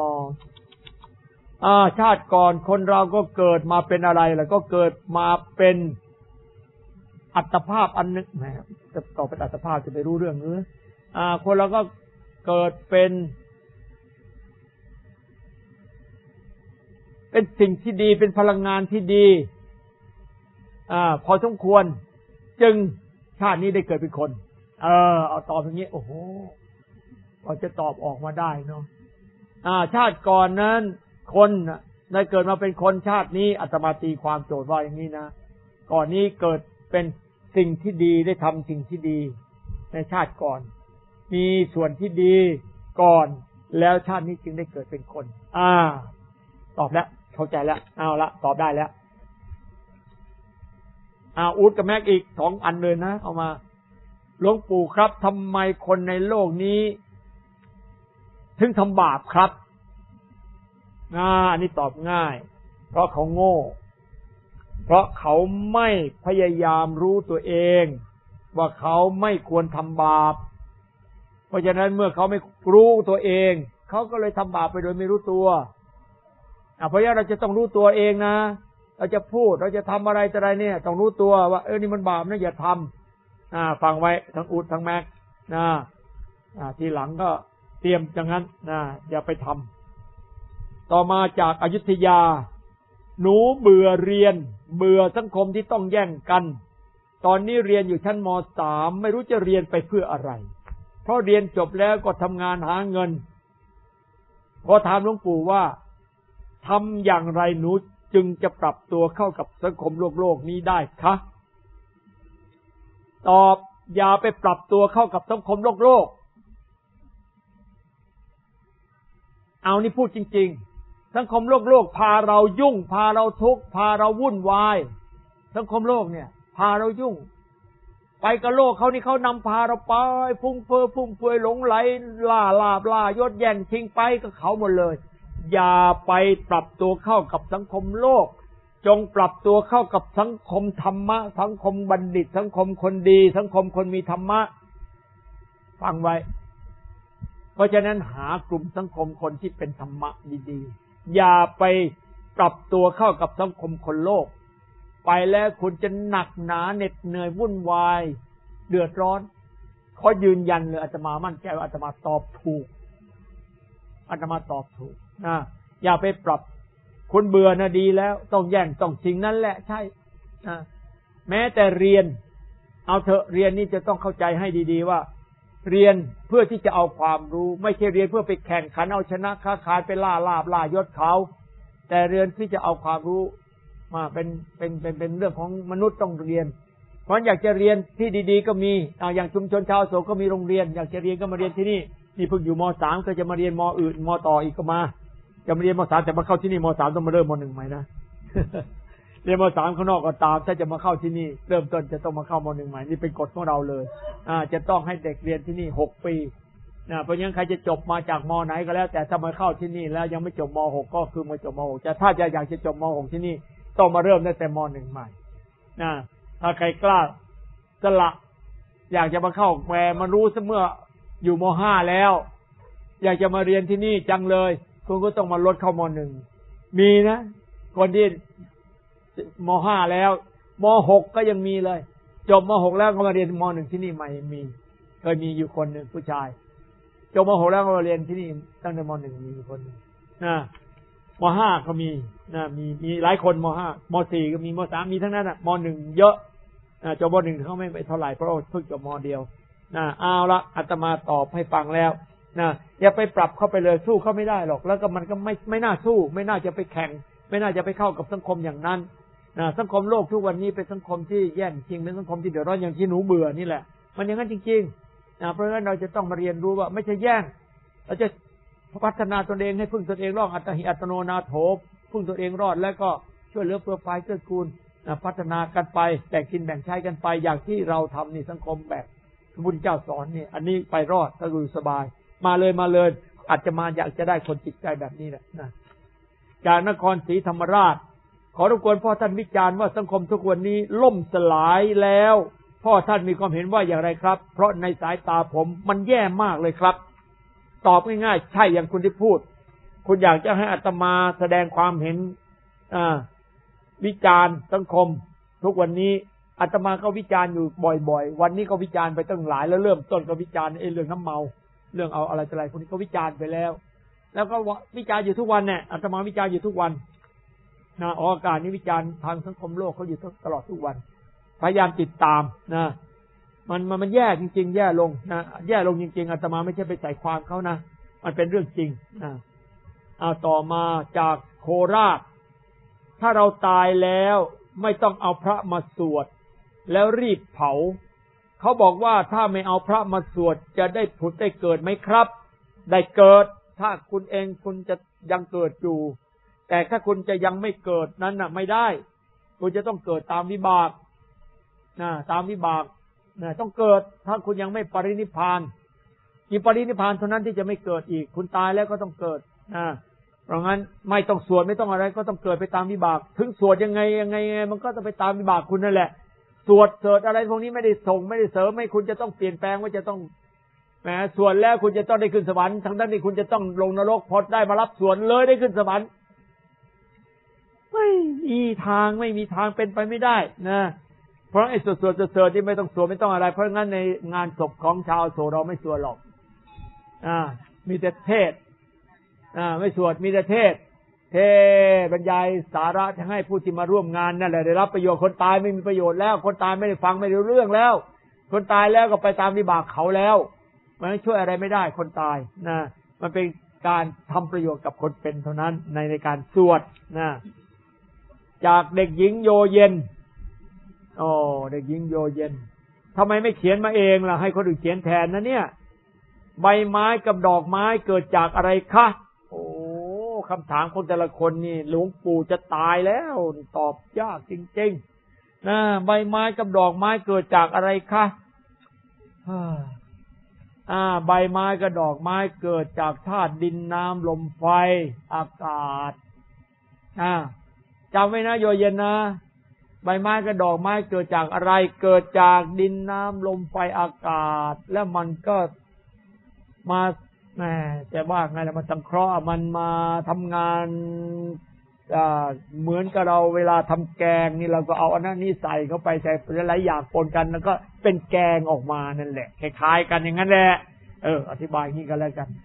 Speaker 2: อ่าชาติก่อนคนเราก็เกิดมาเป็นอะไรล่ะก็เกิดมาเป็นอัตภาพอันนึงแหมจะต่อเป็นอัตภาพจะไปรู้เรื่องหรืออ่าคนเราก็เกิดเป็นเป็นสิ่งที่ดีเป็นพลังงานที่ดีอ่าพอสมควรจึงชาตินี้ได้เกิดเป็นคนเออเอาตอบอย่างนี้โอ้โหพอจะตอบออกมาได้เนาะอ่าชาติก่อนนั้นคนได้เกิดมาเป็นคนชาตินี้อาตมาตีความโจทย์ว่าอย่างนี้นะก่อนนี้เกิดเป็นสิ่งที่ดีได้ทำสิ่งที่ดีในชาติก่อนมีส่วนที่ดีก่อนแล้วชาตินี้จึงได้เกิดเป็นคนอ่าตอบแล้วเข้าใจแล้วเอาละตอบได้แล้วอ่าอูดกับแม็กอีกสองอันเลยนะเอามาหลวงปู่ครับทำไมคนในโลกนี้ถึงทำบาปครับอ่าอันนี้ตอบง่ายเพราะเขาโง่เพราะเขาไม่พยายามรู้ตัวเองว่าเขาไม่ควรทำบาปเพราะฉะนั้นเมื่อเขาไม่รู้ตัวเองเขาก็เลยทำบาปไปโดยไม่รู้ตัวอ่าเพราะฉะนั้นเราจะต้องรู้ตัวเองนะเราจะพูดเราจะทำอะไรอะไรเนี่ยต้องรู้ตัวว่าเออนี่มันบาปนะอย่าทำอ่าฟังไว้ทั้งอุดทั้งแม็กนะอ่าทีหลังก็เตรียมอย่างนั้นนะอย่าไปทำต่อมาจากอยุธยาหนูเบื่อเรียนเบื่อสังคมที่ต้องแย่งกันตอนนี้เรียนอยู่ชั้นม.สาม ไม่รู้จะเรียนไปเพื่ออะไรเพราะเรียนจบแล้วก็ทำงานหาเงินขอถามหลวงปู่ว่าทำอย่างไรหนูจึงจะปรับตัวเข้ากับสังคมโลกโลกนี้ได้คะตอบอย่าไปปรับตัวเข้ากับสังคมโลกโลกเอานี่พูดจริงๆสังคมโลกโลกพาเรายุ่งพาเราทุกข์พาเราวุ่นวายสังคมโลกเนี่ยพาเรายุ่งไปกับโลกเขานี่เขานำพาเราไปพุ่งเฟ้อพุ่งเฟือยหลงไหลล่าลาบล่ายศแย่งชิงไปกับเขาหมดเลยอย่าไปปรับตัวเข้ากับสังคมโลกจงปรับตัวเข้ากับสังคมธรรมะสังคมบัณฑิตสังคมคนดีสังคมคนมีธรรมะฟังไว้เพราะฉะนั้นหากลุ่มสังคมคนที่เป็นธรรมะดีๆอย่าไปปรับตัวเข้ากับสังคมคนโลกไปแล้วคุณจะหนักหนาเหน็ดเหนื่อยวุ่นวายเดือดร้อนขอยืนยันเลยอาตมามั่นใจว่าอาตมาตอบถูกอาตมาตอบถูกนะอย่าไปปรับคุณเบื่อนะดีแล้วต้องแย่งต้องชิงนั่นแหละใช่นะแม้แต่เรียนเอาเถอะเรียนนี่จะต้องเข้าใจให้ดีๆว่าเรียนเพื่อที่จะเอาความรู้ไม่ใช่เรียนเพื่อไปแข่งขันเอาชนะค้าขายไปล่าลาบล่ายศเขาแต่เรียนที่จะเอาความรู้มาเป็นเป็นเป็นเป็นเรื่องของมนุษย์ต้องเรียนเพราะอยากจะเรียนที่ดีๆก็มีเอาอย่างชุมชนชาวโศกก็มีโรงเรียนอยากจะเรียนก็มาเรียนที่นี่นี่เพิ่งอยู่ม.สาม ก็จะมาเรียนม.อื่นม.ต่ออีกก็มาจะมาเรียนม.สามแต่มาเข้าที่นี่ม.สามต้องมาเริ่มม.หนึ่งใหม่นะ เรียนม.สามข้างนอกก็ตามถ้าจะมาเข้าที่นี่เริ่มต้นจะต้องมาเข้าม.หนึ่งใหม่นี่เป็นกฎของเราเลยอ่าจะต้องให้เด็กเรียนที่นี่หกปีนะเพราะงั้นใครจะจบมาจากม.ไหนก็แล้วแต่ถ้ามาเข้าที่นี่แล้วยังไม่จบม.หกก็คือมาจบม.หกแต่ถ้าจะอยากจะจบม.หกที่นี่ต้องมาเริ่มตั้งแต่ม.หนึ่งใหม่นะถ้าใครกล้าสละอยากจะมาเข้าแหมมารู้ซะเมื่ออยู่ม.ห้าแล้วอยากจะมาเรียนที่นี่จังเลยคุณก็ต้องมาลดเข้าม.หนึ่งมีนะคนที่ม.ห้าแล้วม.หกก็ยังมีเลยจบม.หกแล้วก็มาเรียนม.หนึ่งที่นี่ใหม่มีเคยมีอยู่คนหนึ่งผู้ชายจบม.หกแล้วก็มาเรียนที่นี่ตั้งแต่ม.หนึ่งมีคนนะม.ห้าก็มีนะมีมีหลายคนม.ห้าม.สี่ก็มีม.สามมีทั้งนั้นน่ะม.หนึ่งเยอะอ่าจบม.หนึ่งเขาไม่ไปเท่าไหร่เพราะเพิ่งจบม.เดียวนะเอาละอาตมาตอบให้ฟังแล้วนะอย่าไปปรับเข้าไปเลยสู้เขาไม่ได้หรอกแล้วก็มันก็ไม่ไม่น่าสู้ไม่น่าจะไปแข่งไม่น่าจะไปเข้ากับสังคมอย่างนั้นนะสังคมโลกทุกวันนี้เป็นสังคมที่แย่งชิงเป็นสังคมที่เดือดร้อนอย่างที่หนูเบื่อนี่แหละมันอย่างนั้นจริงๆนะเพราะฉะนั้นเราจะต้องมาเรียนรู้ว่าไม่ใช่แย่งเราจะพัฒนาตนเองให้พึ่งตนเองรอดอัตหิอัตโนนาโถพึ่งตนเองรอดแล้วก็ช่วยเหลือเพื่อฝ่ายเกื้อกูลพัฒนากันไปแบ่งกินแบ่งใช้กันไปอย่างที่เราทำนี่สังคมแบบพระพุทธเจ้าสอนนี่อันนี้ไปรอดก็อยู่สบายมาเลยมาเลยอาจจะมาอยากจะได้คนจิตใจแบบนี้แหละนะจากนครศรีธรรมราชขอรบกวนพ่อท่านวิจารณ์ว่าสังคมทุกวันนี้ล่มสลายแล้วพ่อท่านมีความเห็นว่าอย่างไรครับเพราะในสายตาผมมันแย่มากเลยครับตอบง่ายๆใช่อย่างคุณที่พูดคุณอยากจะให้อาตมาแสดงความเห็นอ่าวิจารณ์สังคมทุกวันนี้อาตมาก็วิจารณ์อยู่บ่อยๆวันนี้ก็วิจารณ์ไปตั้งหลายแล้วเริ่มต้นก็วิจารณ์ไอ้เรื่องน้ำเมาเรื่องเอาอะไรอะไรพวกนี้ก็วิจารณ์ไปแล้วแล้วก็วิจารณ์อยู่ทุกวันเนี่ยอาตมาวิจารณ์อยู่ทุกวันนะออกอากาศนี้วิจารณ์ทางสังคมโลกเขาอยู่ตลอดทุกวันพยายามติดตามนะมันมันมันแย่จริงๆแย่ลงนะแย่ลงจริงๆอาตมาไม่ใช่ไปใส่ความเขานะมันเป็นเรื่องจริงนะเอาต่อมาจากโคราชถ้าเราตายแล้วไม่ต้องเอาพระมาสวดแล้วรีบเผาเขาบอกว่าถ้าไม่เอาพระมาสวดจะได้ผุดได้เกิดไหมครับได้เกิดถ้าคุณเองคุณจะยังเกิดอยู่แต่ถ้าคุณจะยังไม่เกิดนั้นน่ะไม่ได้คุณจะต้องเกิดตามวิบากนะตามวิบากนะต้องเกิดถ้าคุณยังไม่ปรินิพพานมีปรินิพพานเท่านั้นที่จะไม่เกิดอีกคุณตายแล้วก็ต้องเกิดนะเพราะงั้นไม่ต้องสวดไม่ต้องอะไรก็ต้องเกิดไปตามวิบากถึงสวดยังไงยังไงมันก็ต้องไปตามวิบากคุณนั่นแหละสวดเสดอะไรพวกนี้ไม่ได้ส่งไม่ได้เสริมให้คุณจะต้องเปลี่ยนแปลงว่าจะต้องแหมสวดแล้วคุณจะต้องได้ขึ้นสวรรค์ทั้งนั้นที่คุณจะต้องลงนรกพอได้มารับสวดเลยได้ขึ้นสวรรค์ไม่มีทางไม่มีทางเป็นไปไม่ได้นะเพราะไอ้สวดสวดเสดที่ไม่ต้องสวดไม่ต้องอะไรเพราะงั้นในงานศพของชาวโสเราไม่สวดหรอกอ่ามีแต่เทศอ่าไม่สวดมีแต่เทศเทบรรยายสาระจะให้ผู้ที่มาร่วมงานนั่นแหละได้รับประโยชน์คนตายไม่มีประโยชน์แล้วคนตายไม่ได้ฟังไม่รู้เรื่องแล้วคนตายแล้วก็ไปตามวิบากเขาแล้วมันช่วยอะไรไม่ได้คนตายนะมันเป็นการทำประโยชน์กับคนเป็นเท่านั้นในในการสวดนะจากเด็กหญิงโยเย็นโอ้เด็กหญิงโยเย็นทำไมไม่เขียนมาเองล่ะให้คนอื่นเขียนแทนนะเนี่ยใบไม้กับดอกไม้เกิดจากอะไรคะโอ้คำถามคนแต่ละคนนี่หลวงปู่จะตายแล้วตอบยากจริงๆนะใบไม้กับดอกไม้เกิดจากอะไรคะอ่าใบไม้กับดอกไม้เกิดจากธาตุดินน้ำลมไฟอากาศอ่าจำไว้นะโยเย็นนะใบไม้กับดอกไม้เกิดจากอะไรเกิดจากดินน้ำลมไฟอากาศแล้วมันก็มาแหมแต่ว่าไงล่ะมันสังเคราะห์มันมาทำงานอ่าเหมือนกับเราเวลาทำแกงนี่เราก็เอาอันนั้นนี่ใส่เข้าไปใส่หลายอย่างปนกันแล้วก็เป็นแกงออกมานั่นแหละคล้ายๆกันอย่างนั้นแหละเอออธิบายงี้กันแล้วกัน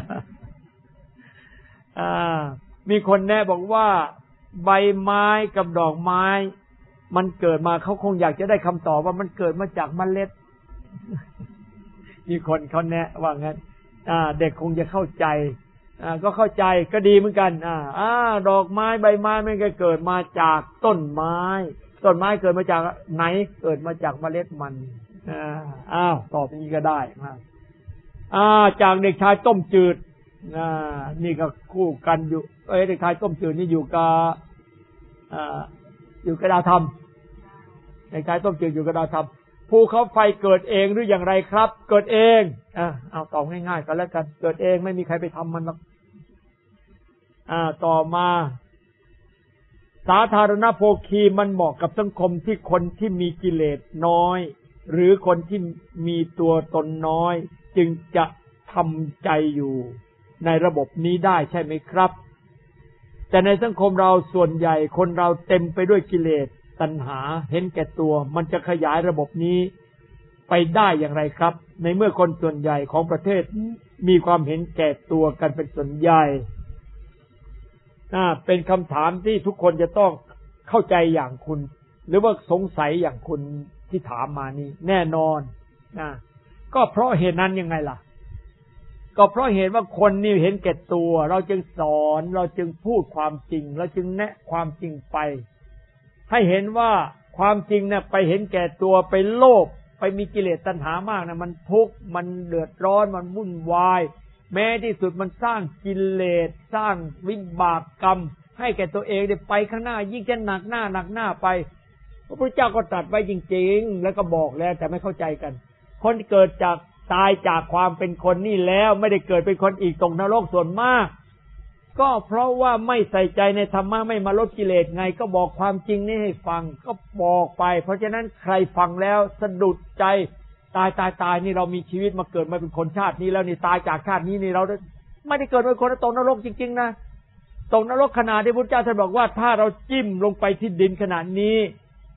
Speaker 2: อ่ามีคนแนะบอกว่าใบไม้กับดอกไม้มันเกิดมาเขาคงอยากจะได้คำตอบว่ามันเกิดมาจากเมล็ดมีคนเขาแนะว่างั้นอ่าเด็กคงจะเข้าใจอ่าก็เข้าใจก็ดีเหมือนกันอ่าอ่าดอกไม้ใบไม้มันก็เกิดมาจากต้นไม้ต้นไม้เกิดมาจากไหนเกิดมาจากเมล็ดมันอ่าอ้าวตอบอย่างนี้ก็ได้มาอ่าจากเด็กชายต้มจืดอ่านี่ก็คู่กันอยู่เอ้ยเด็กชายต้มจืดนี่อยู่กับอ่าอยู่กับดาวธรรมเด็กชายต้มจืดอยู่กับดาวธรรมภูเขาไฟเกิดเองหรืออย่างไรครับเกิดเองอ่าเอาตอบง่ายๆกันแล้วกันเกิดเองไม่มีใครไปทำมันหรอกอ่าต่อมาสาธารณโภคีมันเหมาะกับสังคมที่คนที่มีกิเลสน้อยหรือคนที่มีตัวตนน้อยจึงจะทำใจอยู่ในระบบนี้ได้ใช่ไหมครับแต่ในสังคมเราส่วนใหญ่คนเราเต็มไปด้วยกิเลสตัณหาเห็นแก่ตัวมันจะขยายระบบนี้ไปได้อย่างไรครับในเมื่อคนส่วนใหญ่ของประเทศมีความเห็นแก่ตัวกันเป็นส่วนใหญ่อ่าเป็นคำถามที่ทุกคนจะต้องเข้าใจอย่างคุณหรือว่าสงสัยอย่างคุณที่ถามมานี้แน่นอนนะก็เพราะเหตุนั้นยังไงล่ะก็เพราะเหตุว่าคนนี่เห็นแก่ตัวเราจึงสอนเราจึงพูดความจริงเราจึงแนะความจริงไปให้เห็นว่าความจริงเนี่ยไปเห็นแก่ตัวไปโลภไปมีกิเลสตัณหามากนะมันทุกข์มันเดือดร้อนมันวุ่นวายแม้ที่สุดมันสร้างกิเลสสร้างวิบากกรรมให้แก่ตัวเองได้ไปข้างหน้ายิ่งจะหนักหน้าหนักหน้าไปพระพุทธเจ้าก็ตรัสไว้จริงๆแล้วก็บอกแล้วแต่ไม่เข้าใจกันคนเกิดจากตายจากความเป็นคนนี่แล้วไม่ได้เกิดเป็นคนอีกตกนรกส่วนมากก็เพราะว่าไม่ใส่ใจในธรรมะไม่มาลดกิเลสไงก็บอกความจริงนี่ให้ฟังก็บอกไปเพราะฉะนั้นใครฟังแล้วสะดุดใจตายตายตายนี่เรามีชีวิตมาเกิดมาเป็นคนชาตินี้แล้วนี่ตายจากชาตินี้นี่เราไม่ได้เกิดเป็นคนตกนรกจริงๆนะตกนรกขนาดที่พุทธเจ้าท่านบอกว่าถ้าเราจิ้มลงไปที่ดินขนาดนี้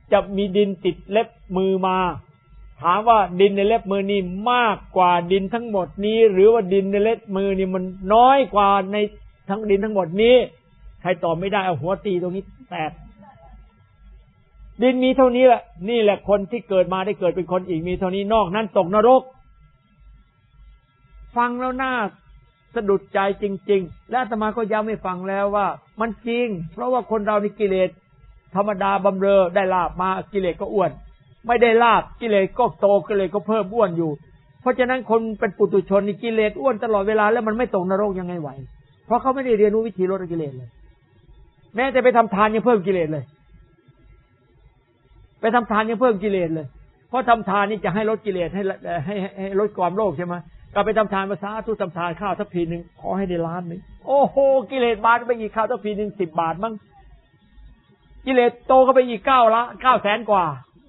Speaker 2: จะมีดินติดเล็บมือมาถามว่าดินในเล็บมือนี่มากกว่าดินทั้งหมดนี้หรือว่าดินในเล็บมือนี่มันน้อยกว่าในทั้งดินทั้งหมดนี้ใครตอบไม่ได้เอาหัวตีตรงนี้แตกดินมีเท่านี้แหละนี่แหละคนที่เกิดมาได้เกิดเป็นคนอีกมีเท่านี้นอกนั้นตกนรกฟังแล้วน่าสะดุดใจจริงๆและอาตมาก็ย้ำให้ฟังแล้วว่ามันจริงเพราะว่าคนเรานี่กิเลสธรรมดาบำเรอได้ลาภมากิเลสก็อ้วนไม่ได้ลาภกิเลสก็โตกิเลสก็เพิ่มอ้วนอยู่เพราะฉะนั้นคนเป็นปุถุชนนี่กิเลสอ้วนตลอดเวลาแล้วมันไม่ตกนรกยังไงไหวเพราะเขาไม่ได้เรียนรู้วิธีลดกิเลสเลยแม้แต่ไปทำทานยังเพิ่มกิเลสเลยไปทำทานยังเพิ่มกิเลสเลยเพราะทำทานนี่จะให้ลดกิเลสให้ให้ให้ลดความโลภใช่ไหมก็ไปทำทานภาษาทุกทำทานข้าวทัพพีหนึ่งขอให้ได้ล้านหนึ่งโอ้โหกิเลสบาทไปอีกข้าวทัพพีหนึ่งสิบบาทมั้งกิเลสโตก็ไปอีกเก้าละเก้าแสนกว่า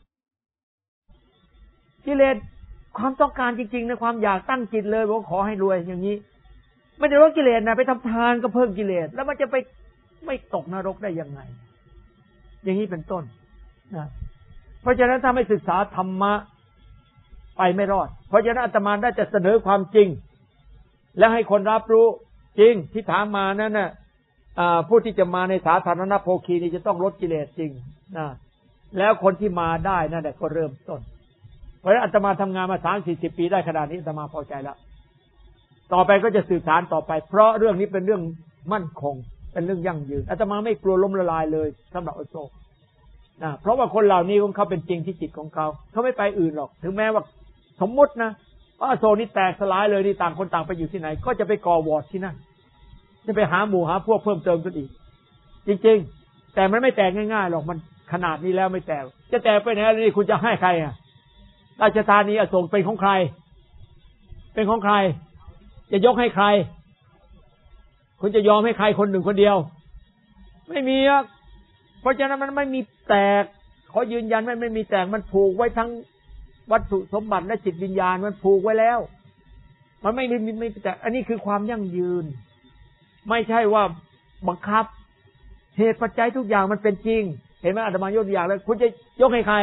Speaker 2: กิเลสความต้องการจริงๆในความอยากตั้งจิตเลยว่าขอให้รวยอย่างนี้ไม่ได้ลดกิเลสนะไปทำทานก็เพิ่มกิเลสแล้วมันจะไปไม่ตกนรกได้ยังไงอย่างนี้เป็นต้นนะเพราะฉะนั้นถ้าไม่ศึกษาธรรมะไปไม่รอดเพราะฉะนั้นอาตมาได้จะเสนอความจริงและให้คนรับรู้จริงที่ถามมานั่นน่ะผู้ที่จะมาในสาธารณโภคีนี่จะต้องลดกิเลสจริงนะแล้วคนที่มาได้นั่นแหละก็เริ่มต้นเพราะฉะนั้นอาตมาทำงานมาสามสี่สิบปีได้ขนาดนี้อาตมาพอใจแล้วต่อไปก็จะสื่อสารต่อไปเพราะเรื่องนี้เป็นเรื่องมั่นคงเป็นเรื่องยั่งยืนอาตมาไม่กลัวล้มละลายเลยสำหรับอโศกนะเพราะว่าคนเหล่านี้ของเขาเป็นจริงที่จิตของเขาเขาไม่ไปอื่นหรอกถึงแม้ว่าสมมุตินะว่าอโศกนี่แตกสลายเลยนี่ต่างคนต่างไปอยู่ที่ไหนก็จะไปก่อวอร์ดที่นั่นจะไปหาหมู่หาพวกเพิ่มเติมกันอีกจริงๆแต่มันไม่แตกง่ายๆหรอกมันขนาดนี้แล้วไม่แตกจะแตกไปไหนนี่คุณจะให้ใครอ่ะราชธานีอโศกเป็นของใครเป็นของใครจะยกให้ใครคุณจะยอมให้ใครคนหนึ่งคนเดียวไม่มีอ่ะเพราะฉะนั้นมันไม่มีแตกขอยืนยันว่าไม่มีแตกมันผูกไว้ทั้งวัตถุสมบัติและจิตวิญญาณมันผูกไว้แล้วมันไม่มีไม่แตกอันนี้คือความยั่งยืนไม่ใช่ว่าบังคับเหตุปัจจัยทุกอย่างมันเป็นจริงเห็นไหมอาตมายกตัวอย่างแล้วคุณจะยกให้ใคร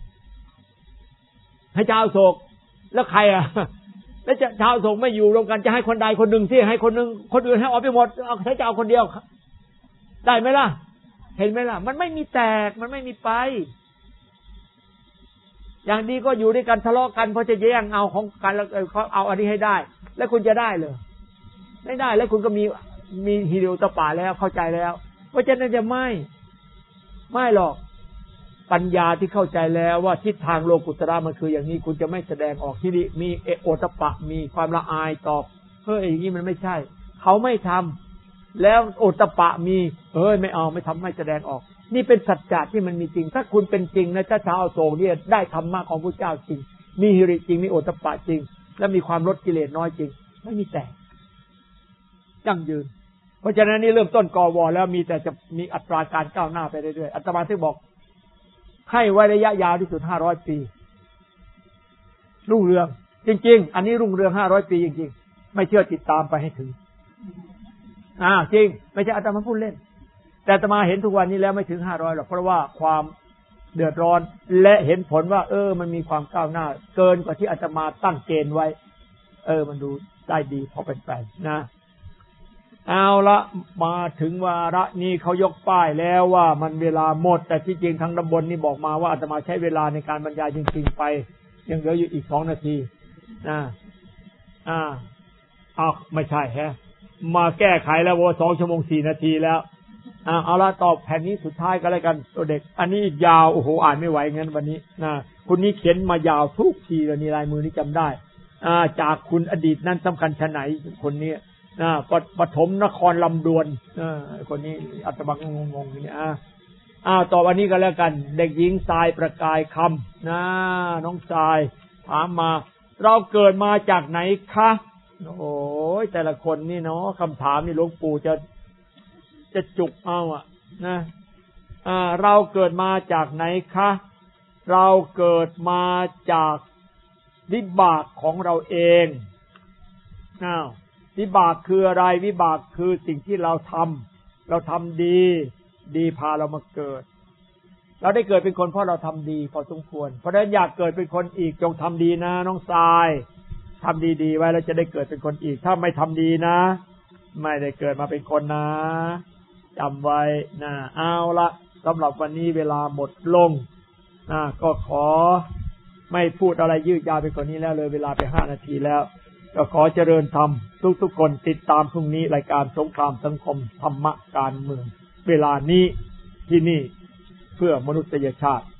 Speaker 2: ให้ชาวโศกแล้วใครอ่ะแล้วจะชาวโศกไม่อยู่รวมกันจะให้คนใดคนหนึ่งที่ให้คนหนึ่งคนอื่นให้ออกไปหมดเอาใช้จะเอาคนเดียวได้ไหมล่ะเห็นไหมล่ะมันไม่มีแตกมันไม่มีไปอย่างดีก็อยู่ด้วยกันทะเลาะกันเพราะจะแย่งเอาของกันแล้วเขาเอาอันนี้ให้ได้แล้วคุณจะได้เลยไม่ได้แล้วคุณก็มีมีฮิริโอตปะแล้วเข้าใจแล้วเพราะฉะนั้นจะไม่ไม่หรอกปัญญาที่เข้าใจแล้วว่าทิศทางโลกุตระมันคืออย่างนี้คุณจะไม่แสดงออกที่นี่มีโอตปะมีความละอายตอบเฮ้ยอย่างนี้มันไม่ใช่เขาไม่ทำแล้วโอตปะมีเอ้ยไม่เอาไม่ทำไม่แสดงออกนี่เป็นสัจจะที่มันมีจริงถ้าคุณเป็นจริงนะถ้าชาวอโศกเนี่ยได้ธรรมะของพระเจ้าจริงมีฮิริจริงมีโอตปะจริงและมีความลดกิเลสน้อยจริงไม่มีแตกยั่งยืนเพราะฉะนั้นนี่เริ่มต้นกวแล้วมีแต่จะมีอัตราการก้าวหน้าไปเรื่อยๆอาตมาถึงบอกให้ไว้ระยะยาวที่สุดห้าร้อยปีรุ่งเรืองจริงๆอันนี้รุ่งเรืองห้าร้อยปีจริงๆไม่เชื่อติดตามไปให้ถึงอ่าจริงไม่ใช่อาตมาพูดเล่นแต่อาตมาเห็นทุกวันนี้แล้วไม่ถึงห้าร้อยหรอกเพราะว่าความเดือดร้อนและเห็นผลว่าเออมันมีความก้าวหน้าเกินกว่าที่อาตมาตั้งเกณฑ์ไว้เออมันดูได้ดีพอเป็นไปนะเอาละมาถึงวาระนี้เขายกป้ายแล้วว่ามันเวลาหมดแต่ที่จริงทางตำบลนี่บอกมาว่าอาตมาใช้เวลาในการบรรยายจริงๆไปยังเหลืออยู่อีกสองนาทีนะอ่าอ้าวไม่ใช่แฮะมาแก้ไขแล้วว่าสองชั่วโมงสี่นาทีแล้วอ่าเอาละตอบแผ่นนี้สุดท้ายก็แล้วกันตัวเด็กอันนี้อีกยาวโอ้โหอ่านไม่ไหวงั้นวันนี้นะคุณนี้เขียนมายาวทุกทีเลยนี่ลายมือนี่จำได้อ่าจากคุณอดีตนั้นสำคัญชะไหนคนนี้อ่าปฐมนครลำดวนอ่าคนนี้อาตมางงๆอย่างนี้อ่าอ้าวตอบอันนี้ก็แล้วกันเด็กหญิงทรายประกายคำนะน้องทรายถามมาเราเกิดมาจากไหนคะโอ้ยแต่ละคนนี่เนาะคำถามนี่หลวงปู่จะจะจุกเอาอ่ะนะอ่าเราเกิดมาจากไหนคะเราเกิดมาจากวิบากของเราเองอ้าววิบากคืออะไรวิบากคือสิ่งที่เราทำเราทำดีดีพาเรามาเกิดเราได้เกิดเป็นคนเพราะเราทำดีพอสมควรเพราะฉะนั้นอยากเกิดเป็นคนอีกจงทำดีนะน้องทรายทำดีๆไว้แล้วจะได้เกิดเป็นคนอีกถ้าไม่ทำดีนะไม่ได้เกิดมาเป็นคนนะจำไว้นะเอาละสำหรับวันนี้เวลาหมดลงนะก็ขอไม่พูดอะไรยืดยาวไปกว่านี้แล้วเลยเวลาไปห้านาทีแล้วก็ขอเจริญธรรมทุกๆคนติดตามพรุ่งนี้รายการสงครามสังคมธรรมะการเมืองเวลานี้ที่นี่เพื่อมนุษยชาติ